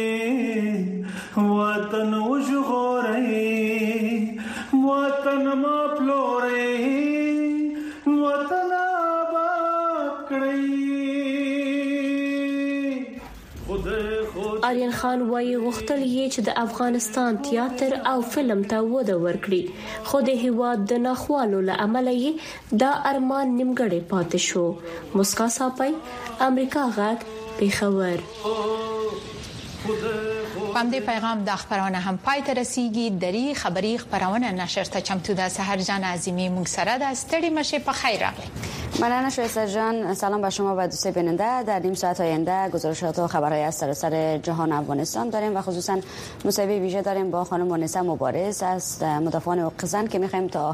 وطن وژغوري، وطن ما پلوري، وطن آباد کړی. آریان خان وايي غوښتل یې چې د افغانستان تیاتر او فلم ته وده ورکړي خو د هیواد د ناخوالو له امله یې دا ارمان نیمګړی پاتې شو. مسکا صاحب امریکا غږ پیښور. پام دې پیغام د خبرونه هم پای ته رسیدي. دری خبری خبرونه نشر ته چمتو ده. سحر جان عظیمی مونږ سره ده. ستړي مشه په خیر راغلی. مننه شایسته جان. سلام به شما و دوستان بیننده. در نیم ساعت آینده گزارشات و خبرهای از سراسر جهان افغانستان داریم و خصوصا مصاحبه ویژه داریم با خانم مونسه مبارز از مدافعان حقوق زن که می‌خوایم تا